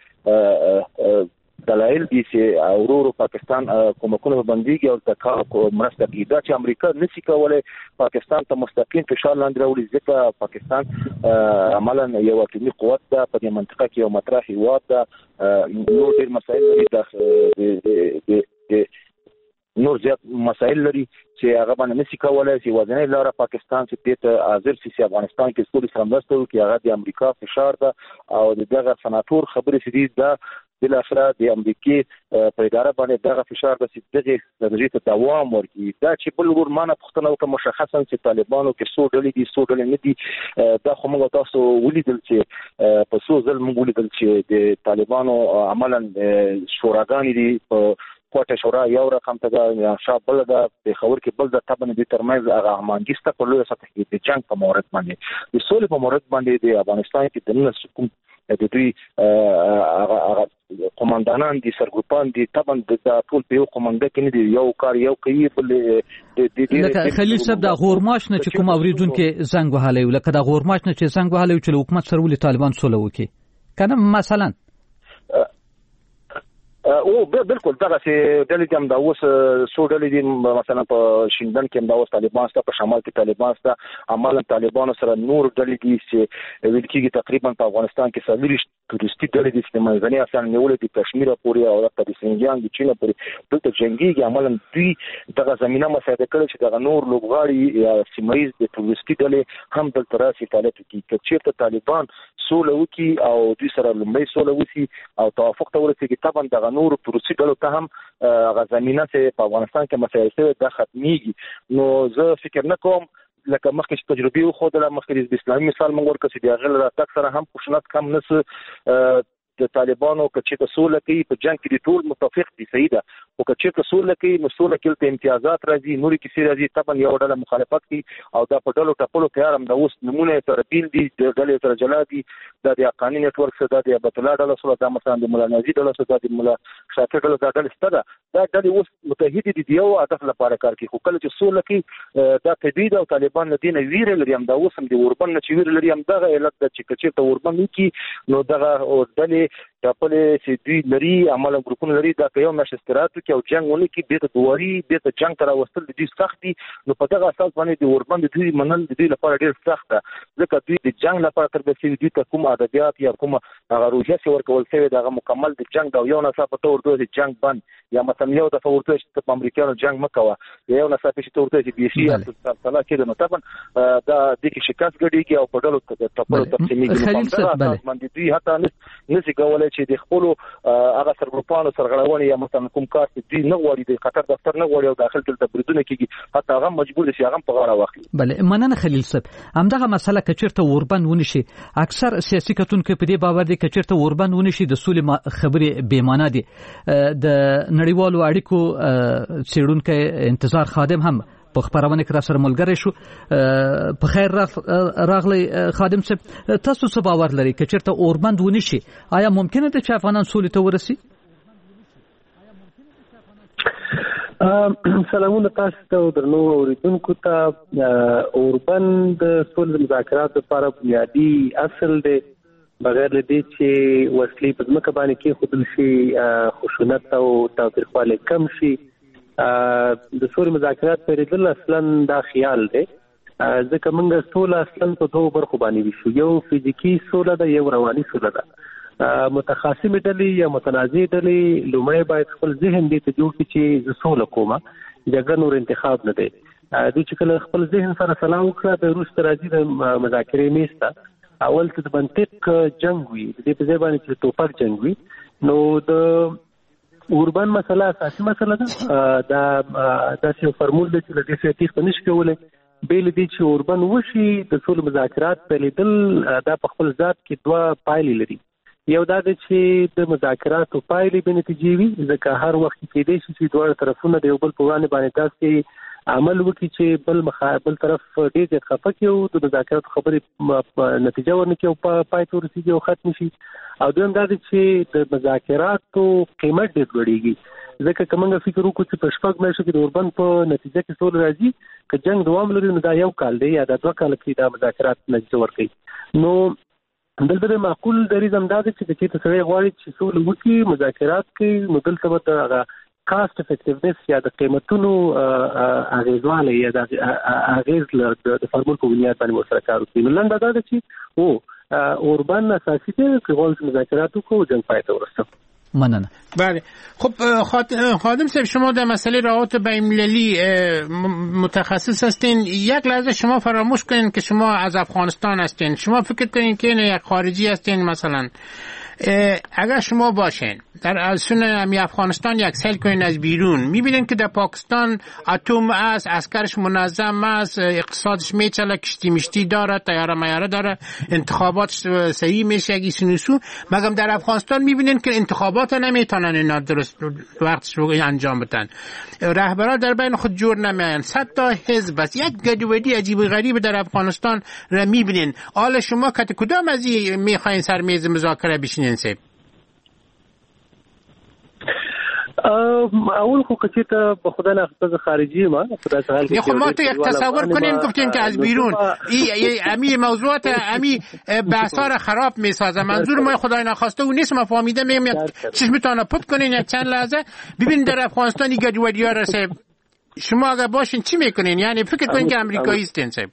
G: دلایل دي چې اورورو پاکستان کومکونه بنديږي او د مرسته کوي دا چې امریکا نشي کولای پاکستان ته مستقیم فشار لاندې راوړي ځکه پاکستان عملاً یو اټومي قوت ده په دې منطقه کې یو مطرح هیواد ده نور ډېر مسایل لري نور زیات مسایل لري چې هغه باندې نشي کولای چې وزنه لاره پاکستان چې ته حاضر شي چې افغانستان کې سولې سره مرسته وکړي هغه د امریکا فشار ده او دغه سناتور خبرې شدي ده بل اخره د امریکای په اداره باندې دغه فشار د دغه ضروري ته دوام ورکړي دا چې بل ورمانه پښتنه او مشخصا چې طالبانو کې څو ډلې دي څو ډلې نه دي دا خو موږ تاسو ولیدل چې په څو ځل موږ ولیدل چې د طالبانو عملاً شوراګانې دي په کوټه شورا یو رقم ته دا شاب بل دا په خبر کې بل د تبن دي ترمنځ هغه مانګسته په لوی سطح کې د جنگ په مورد باندې د سولې په مورد باندې د افغانستان کې د نن کوم د دوی قوماندانان دي سرګروپان دي تبن د ټول په یو قومانده کې نه دي یو کار یو کوي بل
A: لکه خلیل صاحب د غورماش نه چې کوم اوریدونکو زنګ وهاله لکه د غورماش نه چې زنګ وهاله چې حکومت سره ولې طالبان سولې وکړي کنه مثلا
G: او بالکل دغه چې ډلې هم دا اوس څو ډلې دي مثلا په شیندن کې هم دا اوس طالبان سره په شمال کې طالبان سره عملاً طالبانو سره نور ډلې دي چې ویل کېږي تقریبا په افغانستان کې سویریش تورستي ډلې دي چې منځني اسیا نیولې دي کشمیر پورې او د سنجان د چین پورې دلته جنگي عملاً دوی دغه زمينه مساعده کړي چې دغه نور لوبغاړي یا سیمایز د تورستي ډلې هم دلته راسي فعالیت کوي چې طالبان سولې وکي او دوی سره لومړی سولې وکي او توافق ته ورسېږي طبعا دغه نور پروسې ډلو ته هم غزمینه چې په افغانستان کې مسایل څه د ختميږي نو زه فکر نه کوم لکه مخکې تجربه خو د مخکې د اسلامي مثال موږ ورکړو چې د غل راتګ سره هم خوشنات کم نس د طالبانو کچې ته سولې کوي په جنگ کې ټول متفق دي صحیح ده او کچې ته سولې کوي نو سولې کې ته امتیازات راځي نوري کې سي راځي طبعا یو ډله مخالفت کوي او دا په ډلو ټپلو کې هم د اوس نمونه تر بیل دي د ډلې تر جلا دي د افغاني نتورک سره د عبد الله ډله سره د مثلا د مولا نازي ډله سره د مولا شاکر ډله د ډله ستره دا ډلې اوس متحد دي یو هدف لپاره کار کوي. خو کله چې سوله کې دا تدوید او طالبان له دینه ویره لري هم دا اوس هم د اوربن نه چې ویره لري هم دغه علت د چې ته اوربن کې نو دغه ډلې خپلې چې دوی لري عمل ګروپونه لري دا یو مشستراتو کې او جنگونه کې به د دواري به د جنگ تر وستل د دې سخت دي. نو په دغه اساس باندې د اوربن د دوی منل د دوی لپاره ډیر سخت ده ځکه دوی د جنگ لپاره تر بسې دوی ته کوم ادبیات یا کوم هغه روحیه چې ورکول شوی دغه مکمل د جنگ دا یو نصاب په تور دوی جنگ بند یا مثلا یو د فورتو چې په امریکایانو جنگ مکوه یو نصاب چې تور دوی بي سي یا صلاح کې نو طبعا دا د کې شکاس غړيږي او په ډلو ټاپلو تقسیمېږي باندې دوی حتی نشي کولای چې د خپل هغه سرګروپانو سرغړونې یا مثلا کوم کار چې دوی نه غواړي د قطر دفتر نه غواړي او داخل ته بریدونه کیږي حتی هغه مجبور دي هغه په غاړه واخلي.
A: بله مننه خلیل صاحب. همدغه مسله کچرته اوربند ونشي اکثر سیاسي کتونکو په دې باور دي کچرته اوربند ونشي د سولې خبرې بې معنا دي. د نړیوالو اړیکو څېړونکو انتظار خادم هم په خبرونه کې را سره ملګری شو. په خیر راغلی خادم صاحب تاسو څه باور لرئ کچرته اوربند ونشي آیا ممکنه ده چې افغانان سولې ته ورسي؟
M: سلامونه تاسو ته درنو اوریدونکو ته. اوربند د سولې مذاکرات لپاره بنیادی اصل دی بغیر له دې چې وسلې په ځمکه باندې کې خودل شي خشونت او تاوتریخوالی کم شي. د سولې مذاکرات پرېدل اصلا دا خیال دی ځکه موږ سوله اصلا په دوه برخو باندې ویشو یو فزیکی سوله ده یو رواني سوله ده. متخاصمې ډلې یا متنازع ډلې لومړی باید خپل ذهن دې ته جوړ کړي چې زه سوله کومه جګړه نور انتخاب نه دی. دوی چې کله خپل ذهن سره سلام وکړه د وروسته راځي د مذاکرې میز ته اول ته د منطق جنګ وي د دې په ځای باندې چې ټوپک جنګ وي. نو د اوربن مسله اساسي مسله ده دا داسې فرمول دی چې له دې څخه تېښته نشي کولی بیل دي چې اوربن وشي د ټول مذاکرات پیلېدل دا په خپل ذات کې دوه پایلې لري. یو دا چې د مذاکراتو پایلې به نتیجې وي ځکه هر وخت کې دی چې دواړه طرفونه د یو بل په وړاندې باندې داسې عمل وکړي چې بل طرف ډېر زیات خفه کړي او د مذاکراتو خبرې نتیجه ورنکړي او پای ته ورسېږي او ختم شي. او دویم دا چې د مذاکراتو قیمت ډېر لوړېږي ځکه که موږ فکر وکړو چې په شپږ میاشتو کې د اوربند په نتیجه کې سوله راځي که جنګ دوام لري نو دا یو کال دی یا دا 2 کال کې دا مذاکرات نتیجه ورکوي. نو دلته معقول دریځ هم دا دی چې چې سړی غواړي چې سوله وکړي مذاکرات کوي نو دلته به هغه کاست افیکټیونس یا د قیمتونو اغیزواله یا د اغیز د فارمول په بنیاد باندې ورسره کار وکړي. نو لنډه دا ده چې اوربن اساسي دی چې غواړي مذاکرات وکړي او جنګ پای ته ورسوي.
F: مننه. بله خب خادم صاحب شما در مسئله روابط بین‌المللی متخصص هستین. یک لحظه شما فراموش کنین که شما از افغانستان هستین. شما فکر کنین که این یک خارجی هستین مثلا اگر شما باشین در ازسون افغانستان یک سیل کنین از بیرون میبینین که در پاکستان اتم است عسکرش منظم است اقتصادش میچله کشتی مشتی داره تیاره میاره داره انتخابات صحیح میشه اگه سنوسو مگم در افغانستان میبینین که انتخابات نمیتونن اینا درست وقتش رو انجام بدن رهبرا در بین خود جور نمیان 100 تا حزب است یک گدودی عجیب غریب در افغانستان را میبینین. حالا شما کدام از این میخواین سر میز مذاکره بشینین سیب؟
M: اول خو کچې ته په خدای نه خپل خارجي ما خدای سهال کې
F: خو ما تو یک تصور کنین گفتین که از بیرون امی موضوعات امی بحثا را خراب میسازه منظور ما خدای نخواسته و نیست ما فهمیده میم چشمتون پت کنین یک چند لحظه ببین در افغانستان گجودی‌ها را سیب شما اگر باشین چی میکنین یعنی فکر کنین که امریکایی هستین سیب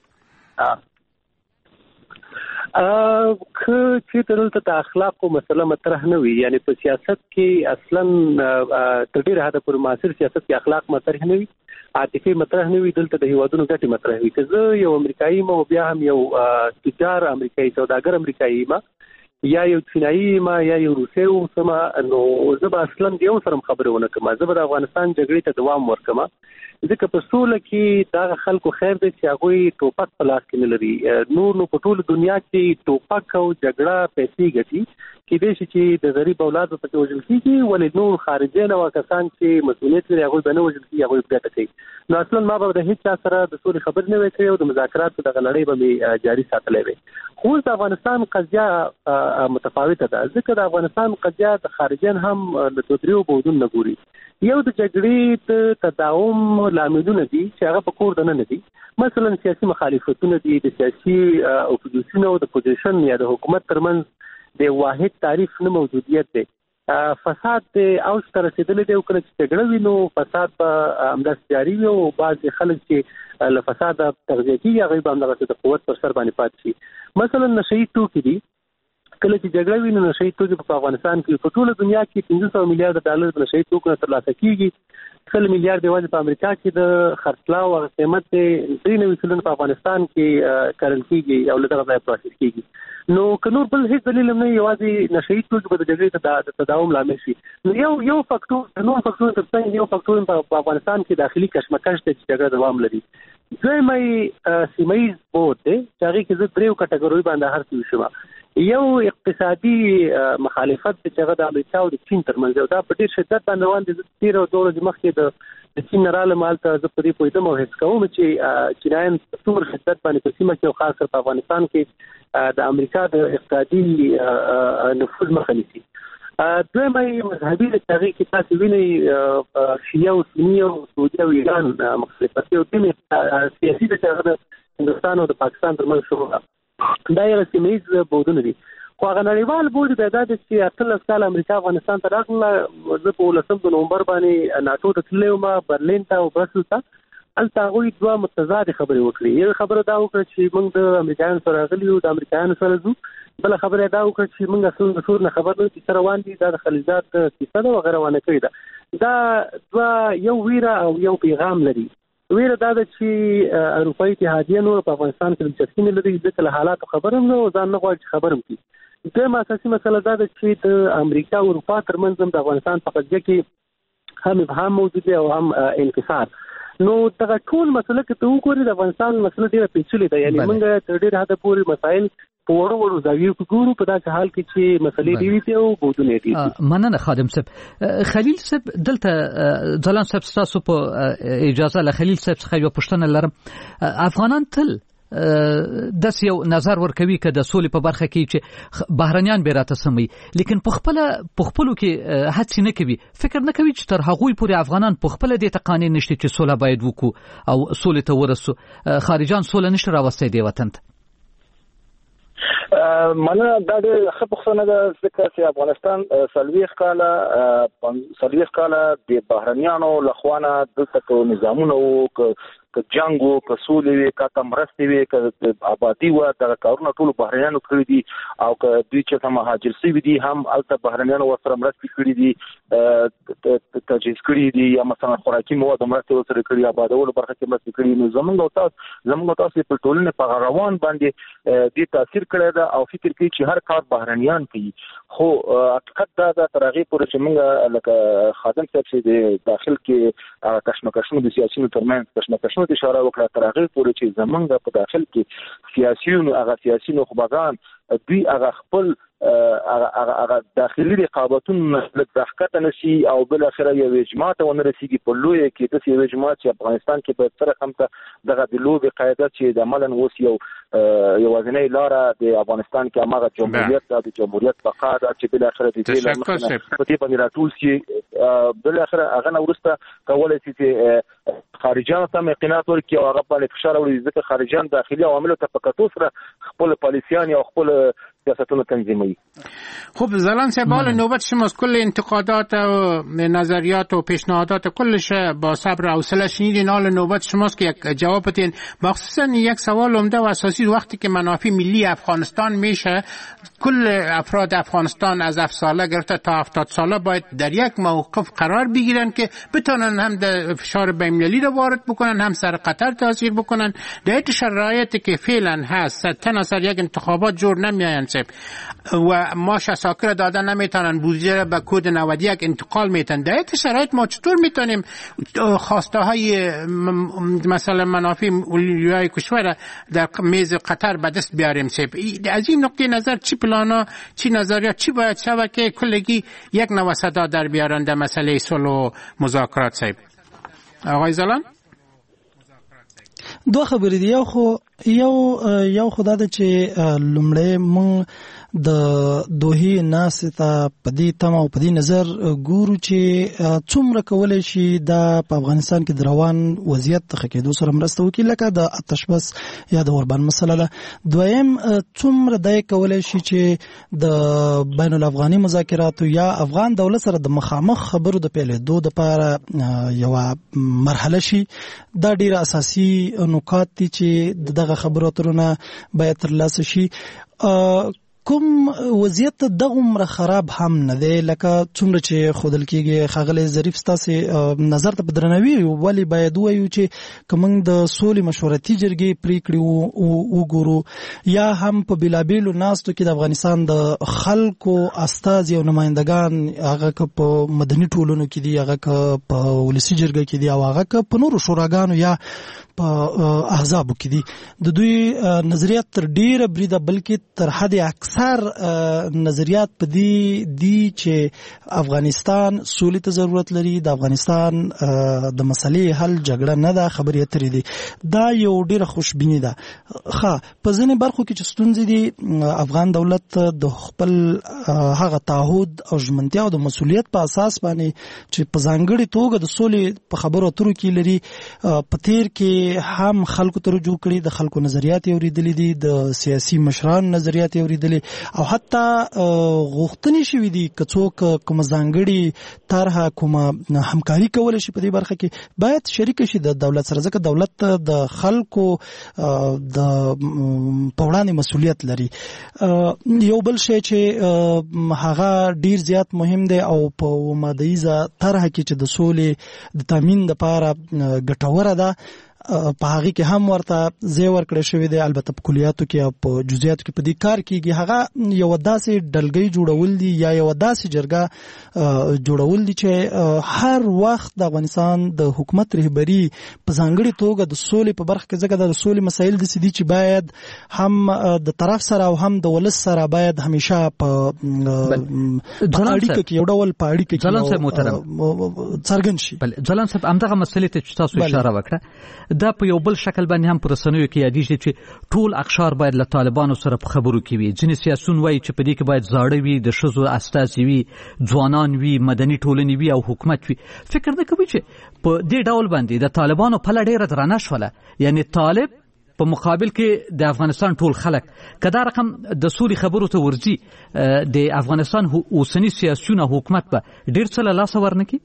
M: که چې دلته د اخلاقو مسله مطرح نه وي یعنی په سیاست کې اصلا تر ډیره حده پورې معاصر سیاست کې اخلاق مطرح نه وي عاطفي مطرح نه وي دلته د هیوادونو ګټې مطرح وي که زه یو امریکایي ما بیا هم یو تجار امریکایي سوداګر امریکایي ما یا یو چینایي ما یا یو روسي وسما نو زه به اصلا یو سره خبرې ونه کوم زه به د افغانستان جګړې ته دوام ورکم ځکه په سوله کې دا خلکو خیر دی چې هغه ټوپک په لاس کې نه لري نور نو په ټول دنیا کې ټوپک او جګړه پیسې ګټي کې دې چې د غریب اولاد په کې وژل کیږي ولې نور خارجي نه وکسان چې مسؤلیت لري هغه به نه وژل کیږي هغه ګټه کوي نو اصلا ما به د هیڅ سره د سولې خبر نه وکړي او د مذاکراتو د لړۍ به جاری ساتلې وي خو د افغانستان قضیه متفاوته ده، ځکه د افغانستان قضیه د خارجین هم د دوه بودون نه ګوري. یو د جګړې د تداوم لاملونه دي چې هغه په کور دننه دي، مثلا سیاسي مخالفتونه دي، د سیاسي اپوزیشن او د پوزیشن یا د حکومت ترمنځ د واحد تعریف نه موجودیت دی. فساد د اوج ته رسیدلی دی او کله چې جګړه وي نو فساد به همداسې جاري وي او بعضې خلک چې له فساده تغذیه کېږي هغوی به همدغسې د قوت پر سر باندې پاتې شي. مثلا نشهیي توکي دي، کله چې جګړه وي نو نشهیي توکي په افغانستان کې په ټوله دنیا کې 500 میلیارډ ډالر د نشهیي توکو نه ترلاسه کېږي. 100 میلیارډ یوازې په امریکا کې د خرڅلاو او قیمت 93 سلنه په افغانستان کې کرل کېږي او له دغه ځایه پروسس کېږي. نو که نور بل هیڅ دلیل هم نه یوازې نشهیي توکي به د جګړې د تداوم لامل شي. نو یو فاکټور د نور فاکټورونو تر څنګ یو فاکټور په افغانستان کې داخلي کشمکش دی چې جګړه دوام لري. دویمه سیمه ییز بود دی چې هغې کې زه 3 کټګورۍ باندې هر څه وشم. یو اقتصادي مخالفت چې هغه د امریکا او د چین ترمنځ او دا په ډېر شدت باندې روان دي. 13 او 2 ورځې مخکې د چین نه رالم هلته زه په دې پوهېدم او حس کوم چې چینایان په څومره شدت باندې په سیمه کې او خاص کر په افغانستان کې د امریکا د اقتصادي نفوذ مخه نیسي. دویمه مذهبي د هغې کې تاسې وینئ شیعه او سني او سعودي او ایران مختلفت دی او دویمې سیاسي د هغه د هندوستان او د پاکستان ترمنځ شروع ده. دا یو سیمه ییز بودونه دي. خو هغه نړیوال بود بیا دا دی چې 18 کال امریکا افغانستان ته راغله. زه په 19 نومبر باندې ناټو ته تللی وم، برلین ته او برسل ته. هلته هغوی 2 متضادې خبرې وکړې. یوه خبره دا وکړه چې موږ د امریکایانو سره راغلي یو، د امریکایانو سره ځو. بله خبره دا وکړه چې موږ اصل د سور نه خبر نه چې روان دي، دا د خلیجات کیسه ده وغیره روانه کړې ده. دا یو ویره او یو پیغام لري. ویره دا ده چې اروپایي اتحادیه نور په افغانستان کې دلچسپي نه لري، ځکه له حالاتو خبر هم نه او ځان نه غواړي چې خبر هم کړي. دویمه اساسي مسله دا ده چې د امریکا او اروپا ترمنځ هم د افغانستان په قضیه کې هم ابهام موجود دی او هم انکسار. نو دغه ټول مسله کې ته وګورې د افغانستان مسله ډېره پیچلې ده. یعنې موږ تر ډېر حده پورې مسایل په وړو وړو زاویو کې ګورو په داسې حال کې چې مسلې ډېرې دي او بودونه ډېر دي.
A: مننه خادم صاحب. خلیل صاحب دلته ځلان صاحب ستاسو په اجازه له خلیل صاحب څخه یو پوښتنه لرم. افغانان تل داس یو نظر ورکوي که د سولې په برخه کې چې بهرنیان به راته سموي، لیکن په خپلو کې هڅې نه کوي، فکر نه کوي چې تر هغوی پورې افغانان په خپله دې ته قانع نشته چې سوله باید وکړو او سولې ته ورسو. خارجان سوله نشته راوستی دی وطن ته.
G: مننه. دا د ښه پوښتنه ده ځکه چې افغانستان 40 کاله د بهرنیانو لخوا نه دلته که نظامونه وو، که جنگ وو، که سولې وي، که مرستې وي، که آبادي وه، دغه کارونه ټولو بهرنیانو کړي دي. او که دوی چې مهاجر شوي دي هم هلته بهرنیانو ورسره مرستې کړي دي، تجهیز کړي دي، یا مثلا خوراکي مواد مرستې ورسره کړي، آبادولو برخه کې مرستې کړي. نو زموږ او تاسو په ټولنې په روان باندې دې تاثیر کړی ده او فکر کوي چې هر کار بهرنیان کوي. خو حقیقت دا ده تر هغې پورې چې موږ لکه خادم صاحب چې د داخل کې کشمکشونو د سیاسیونو ترمنځ کشمکشونو ته اشاره وکړه، تر هغې پورې چې زموږ په داخل کې سیاسي نخبگان دوی هغه خپل هغه داخلي رقابتونه لږ راښکته نشي او بالاخره یو اجماع ته ونه رسېږي په لویه کې. داسې یو اجماع چې افغانستان کې باید سره هم ته دغه د لوبې قاعده چې د عملا اوس یوازینۍ لاره د افغانستان کې هماغه جمهوریت ده، د جمهوریت بقا ده چې بالاخره د دې له مخې په دې باندې راټول شي. بالاخره هغه نه وروسته کولی شي چې خارجانو ته اقناعات ورکړي او هغه باندې فشار راوړي، ځکه خارجان داخلي عواملو ته په کتو سره خپل پالیسیان یا خپل سیاستونه تنظیموي.
F: خب زلان صاحب، حالا نوبت شماست. کل انتقادات و نظریات و پیشنهادات کلش با صبر و حوصله شنیدین. حالا نوبت شماست که یک جواب بدین. مخصوصا یک سوال عمده و اساسی، وقتی که منافع ملی افغانستان میشه، کل افراد افغانستان از 7 ساله گرفته تا 70 ساله باید در یک موقف قرار بگیرن که بتونن هم در فشار بین‌المللی رو وارد بکنن، هم سر قطر تاثیر بکنن. در این شرایطی که فعلا هست تناصر یک انتخابات جور نمیاین و ما شساکر داده نمیتونن، بودجه به کد 91 انتقال میتن. در این شرایط ما چطور میتونیم خواسته های مثلا منافع ملی کشور در میز قطر به دست بیاریم؟ از این نقطه نظر چی پلانا، چی نظریات، چی باید شود که کلگی یک نوع صدا در بیارن در مسئله صلح و مذاکرات؟ صاحب آقای زلان،
H: دو خبرې دی. یو خو یو خدای د چې لمړی مونږ د دوهې ناستې ته په دې تمه او په دې نظر ګورو چې څومره کولی شي دا په افغانستان کې د روان وضعیت ښه کېدو سره مرسته وکړي، لکه د آتش بس یا د اوربند مسله ده. دویم څومره دی کولی شي چې د بین الافغاني مذاکراتو یا افغان دولت سره د مخامخ خبرو د پیلېدو دپاره یوه مرحله شي. دا ډېر اساسي نکات دي چې دغه خبرو اترونه باید ترلاسه شي. کوم وضعیت دغومره خراب هم نه دی لکه څومره چې ښودل کېږي. ښاغلی ظریف ستاسې نظر ته په درناوي ولې باید ووایو چې که موږ د سولې مشورتي جرګې پرېکړې وګورو یا هم په بېلابېلو ناستو کې د افغانستان د خلکو استازي او نمایندګان، هغه که په مدني ټولنو کې دي، هغه که په ولسي جرګه کې دي او هغه که په نورو شوراګانو یا په احزابو کې دي، د دوی نظریات تر ډیره بریده بلکې تر حد اکثر نظریات په دې دي چې افغانستان سولې ته ضرورت لري، د افغانستان د مسلې حل جګړه نه ده، خبرې اترې دي. دا یو ډیره خوشبیني ده. په ځینې برخو کې چې ستونزې دي، افغان دولت د خپل هغه تعهد او ژمنتیا او د مسؤلیت په اساس باندې چې په ځانګړې توګه د سولې په خبرو اترو کې لري، په تیر کې هم خلکو ته رجوع کړي، د خلکو نظریات یې اورېدلي دي، د سیاسي مشرانو نظریات یې اورېدلي او حتی غوښتنې شوي دي که څوک کومه ځانګړې طرحه کومه همکاري کولی شي په دې برخه کې باید شریکه شي د دولت سره، ځکه دولت د خلکو د په وړاندې مسؤلیت لري. یو بل شی چې هغه ډیر زیات مهم دی او په مادهیزه طرحه کې چې د سولې د تامین لپاره ګټوره ده، په هغه کې هم ورته ځای ورکړی شوی دی. البته په کلیاتو کې او په جزئیاتو کې په دې کار کېږي. هغه یو داسې ډلګۍ جوړول دي یا یو داسې جرګه جوړول دي چې هر وخت د افغانستان د حکومت رهبري په ځانګړې توګه د سولې په برخه کې، ځکه د سولې مسایل داسې دي چې باید هم د طرف سره او هم د ولس سره باید همیشه په اړیکه کې یو ډول په اړیکه کې څرګند شي.
A: ځلان صاحب همدغه مسلې ته چې تاسو اشاره وکړه، دا په یو بل شکل باندې هم پر رسنیو کې یادېږي چې ټول اقشار باید له طالبانو سره په خبرو کې وي. ځینې سیاسیون وایي چې په دې کې باید زاړه وي، د ښځو استازي وي، ځوانان وي، مدني ټولنې وي او حکومت وي. فکر نه کوي چې په دې ډول باندې د طالبانو پله ډېره درنه شوله، یعنی طالب په مقابل کې د افغانستان ټول خلک که دا رقم د سولې خبرو ته ورځي، د افغانستان اوسني سیاسیون او حکومت به ډېر څه له لاسه ورنکړي.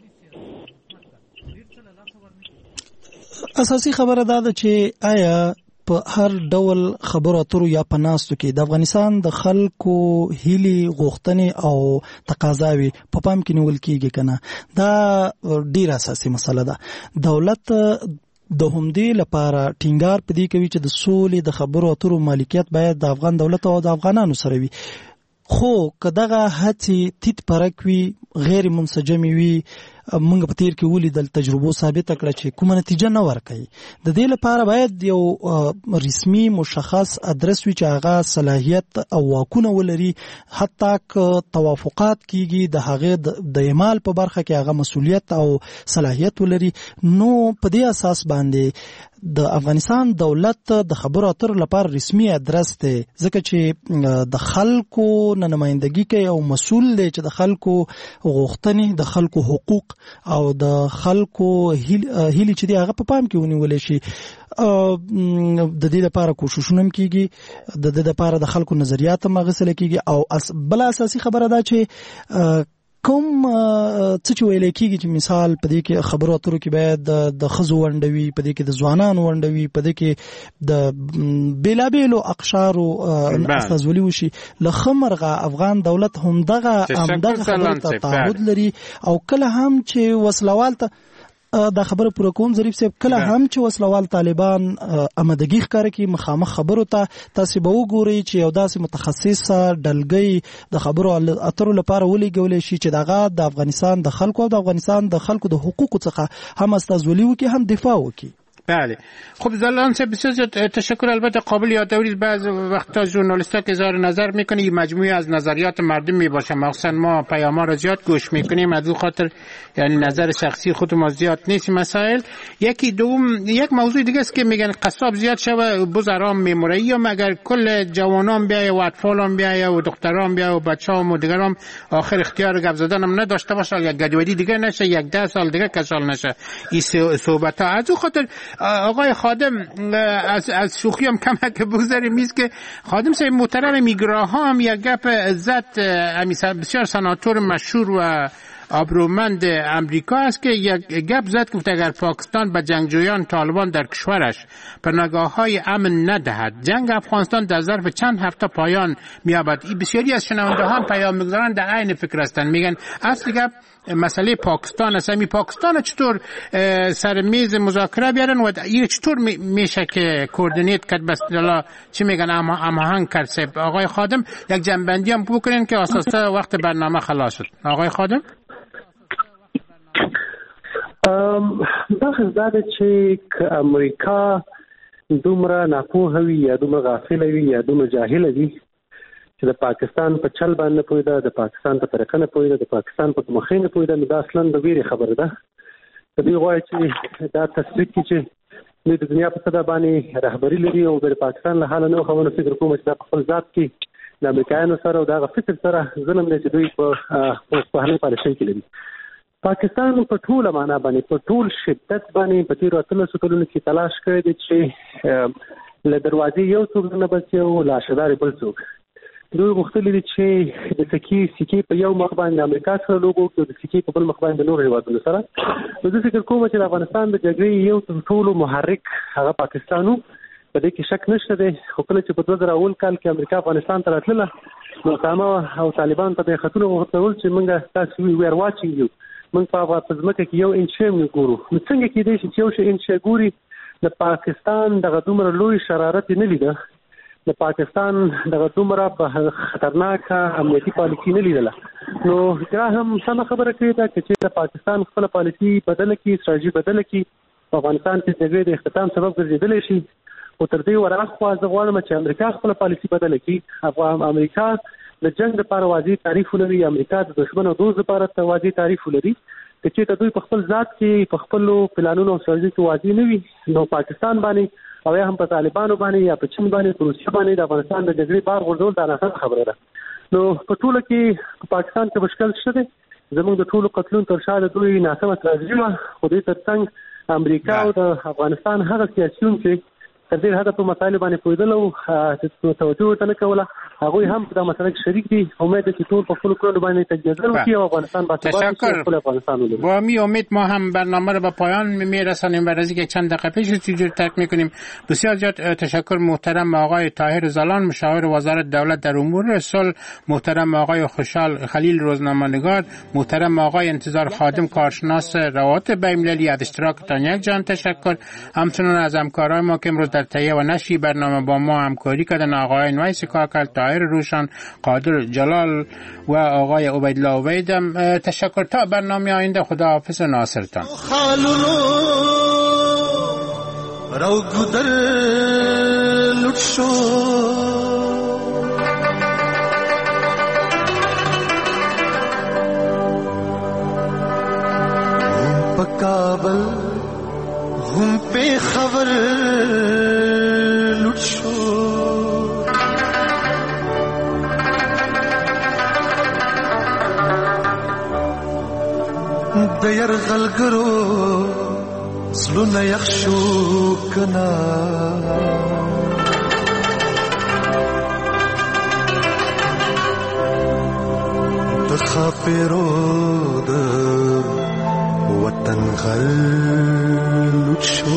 H: اساسي خبره دا ده چې آیا په هر ډول خبرو اترو یا په ناستو کې د افغانستان د خلکو هیلې، غوښتنې او تقاضاوي په پام کې نیول کېږي که نه؟ دا ډېره اساسي مسله ده. دولت د همدې لپاره ټینګار په دې کوي چې د سولې د خبرو اترو مالکیت باید د افغان دولت او د افغانانو سره وي. خو که دغه هڅې تیت پرک وي، غیر منسجمې وي، موږ په تیر کې ولیدل تجربو ثابته کړه چې کومه نتیجه نه ورکوي. د دې لپاره باید یو رسمي مشخص ادرس وي چې هغه صلاحیت او واکونه ولري، حتی که توافقات کیږي د هغې د اعمال په برخه کې هغه مسؤلیت او صلاحیت ولري. نو په دې اساس باندې د افغانستان دولت د خبرو اترو لپاره رسمي ادرس دی، ځکه چې د خلکو نمایندګي کوي او مسؤل دی چې د خلکو غوښتنې، د خلکو حقوق او د خلکو هیلې چې دی هغه په پام کې ونیول شي. د دې لپاره کوششونه کیږي، د دې لپاره د خلکو نظریات هم اخیستل کیږي. او بل اساسي خبره ده چې کوم څه چې ویل کېږي چې مثال په دې کې خبرو اترو کې باید د ښځو ونډه وي، په دې کې د ځوانانو ونډه وي، په دې کې د بېلابېلو اقشارو استازولي وشي. له ښه مرغه افغان دولت همدغه خبرو ته تعهد لري او کله هم چې وسلوال ته دا خبره پوره کوم ظریف صاحب، کله هم چې وسلوال طالبان آمدګي ښکاره کړي مخامخ خبرو ته، تاسې به وګورئ چې یو داسې متخصصه ډلګۍ د خبرو اترو لپاره ولېږولی شي چې دغه د افغانستان د خلکو او د افغانستان د خلکو د حقوقو څخه هم استازولي وکړي، هم دفاع وکړي.
F: بله خب زلان صاحب بسیار تشکر. البته قابل یادآوری بعض وقتا ژورنالیست‌ها که اظهار نظر میکنه این مجموعه از نظریات مردم میباشه، مخصوصا ما پیام‌ها را زیاد گوش میکنیم از اون خاطر یعنی نظر شخصی خود ما زیاد نیست مسائل. یک موضوع دیگه است که میگن قصاب زیاد شوه بزرام میموره، یا مگر کل جوانان بیای و اطفالان بیای و دختران بیای و بچه‌ها و دیگران آخر اختیار گپ زدن هم نداشته باشه، یک گدودی دیگه نشه، یک 10 سال دیگه کسال نشه این صحبت ها. از اون خاطر آقای خادم از شوخی هم کمک بگذاریم میز که خادم صاحب محترم میگراها هم یک گپ عزت بسیار سناتور مشهور و آبرومند امریکا است که یک گپ زد که اگر پاکستان به جنگجویان طالبان در کشورش پناهگاه‌های امن ندهد جنگ افغانستان در ظرف چند هفته پایان می‌یابد. این بسیاری از شنونده ها پیام می‌گذارند در عین فکر هستند، میگن اصل گپ مسئله پاکستان است. می پاکستان چطور سر میز مذاکره بیارن و این چطور میشه که کوردینیت کرد بس چی میگن هماهنگ کرد؟ آقای خادم یک جنبندی هم بکنین که اساسا وقت برنامه خلاص شد. آقای خادم
M: دا ده چې امریکا دومره ناپوهه وي یا دومره غافله وي یا دومره جاهله وي چې د پاکستان په چل باندې پوهېده، د پاکستان په طریقه نه پوهېده، د پاکستان په مخې نه پوهېده، نو دا اصلا د ویرې خبره ده. په دې غواړي چې دا تصدیق کړي چې دوی د دنیا په سطحه باندې رهبري لري او د پاکستان له حاله نه خبره فکر کوم چې دا په خپل ذات کې د امریکایانو سره او دغه فکر سره ظلم دی چې دوی په بهرنۍ پالیسۍ کې لري. پاکستان په ټوله معنا باندې په ټول شدت باندې په تیرو 13 کلونو کې تلاش کړی دی چې له دروازې یو څوک نه بچي او لاشدار بل څوک. دوی غوښتلي دي چې د سکې په یو مخ باندې امریکا سره لوګو او د سکې په بل مخ باندې نور هیوادونو سره. زه فکر کوم چې افغانستان د جګړې یو ټولو محرک هغه پاکستانو، په دې کې شک نشته دی. خو کله چې په 2001 کال کې امریکا افغانستان ته راتله نو اسامه او طالبان ته د خطونو ورکول چې موږ تاسو وی ار واچینګ یو، موږ په ځمکه کې یو انچ هم ګورو. نو څنګه کېدای شي چې یو شی انچ ګوري؟ د پاکستان دغه دومره لوی شرارت نه لیده، د پاکستان دغه دومره په خطرناکه امنیتي پالیسي نه لیدله. نو دا هم سمه خبره کوي چې د پاکستان خپل پالیسي بدله کړي، استراتیژي بدله کړي، په افغانستان کې د جګړې د اختتام سبب ګرځېدلی شي. او تر دې ورهاخوا زه غواړم چې امریکا خپل پالیسي بدله کړي. امریکا د جنگ لپاره واضح تعریف لري، امریکا د دښمن او دوست لپاره واضح تعریف لري. چې ته دوی په خپل ذات کې په خپل پلانونو او استراتیژي کې واضح نه وي، نو پاکستان باندې او یا هم په طالبانو باندې یا په چین باندې په روسیه باندې د افغانستان د جګړې بار غورځول دا نه خبره ده. نو په ټوله کې په پاکستان کې مشکل شته دی. زموږ د ټولو قتلونو تر شا د دوی ناسمه استراتیژي وه، خو دې ترڅنګ امریکا او د افغانستان هغه سیاسیون چې تر دې حده په مسایلو باندې پوهېدل او توجه ورته نه کوله، هغوی هم په دا مسله کې شریک دي. امید ده چې ټول په خپلو کړنو باندې تجزیه وکړي او افغانستان باثبات شي. خپل افغانستان ولري.
F: با می امید ما هم برنامه رو به پایان میرسانیم. بعد از اینکه چند دقیقه پیش چجور ترک میکنیم. بسیار زیاد تشکر محترم آقای طاهر زلان مشاور وزارت دولت در امور صلح، محترم آقای خوشحال خلیل روزنامه‌نگار، محترم آقای انتظار خادم کارشناس روابط بین‌المللی. از اشتراکتان یک جان تشکر. همچنین از همکارای ما که امروز در تهیه و نشر برنامه با ما همکاری کردن، آقای نویس کاکل، طاهر روشن، قادر جلال و آقای عبیدالله عبیدم. تشکر. تا برنامه آینده خداحافظ ناصرتان.
N: رو گدر لٹ شو کابل هم پہ خبر لٹ شو د يرغل ګرو زلونه یخشو کنا د خاپیرو د وطن غل لوټ شو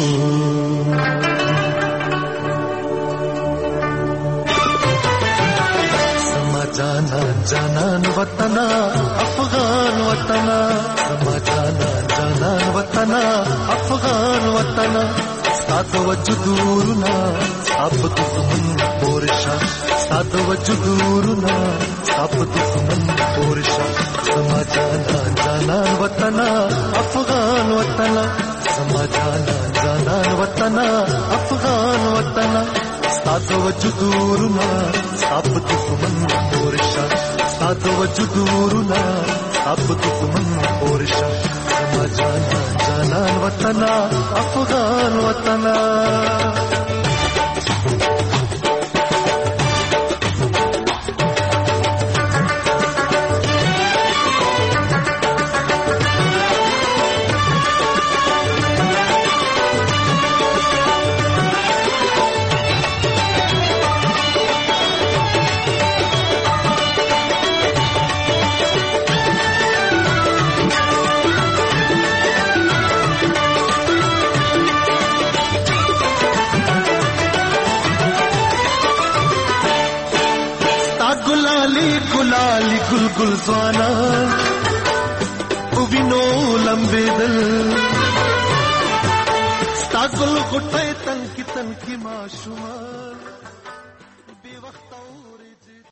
N: سما جانا جانان وطنا افغان وطنا سما جانا جانان وطنا افغان وطنا سات وجدورنا سب دشمن پورشا سات وجدورنا سب دشمن پورشا سما جانا جانان وطنا افغان وطنا سما جانا جانان وطن افغان وطن ستاد وجودورنا سب دشمن پورشا ستاد وجودورنا سب دشمن پورشا زما جانان وطن افغان وطن गुलाली गुलगुल ज़वाना उविनो लंबे दिल स्ता गुल गुटे तंकी माशुमा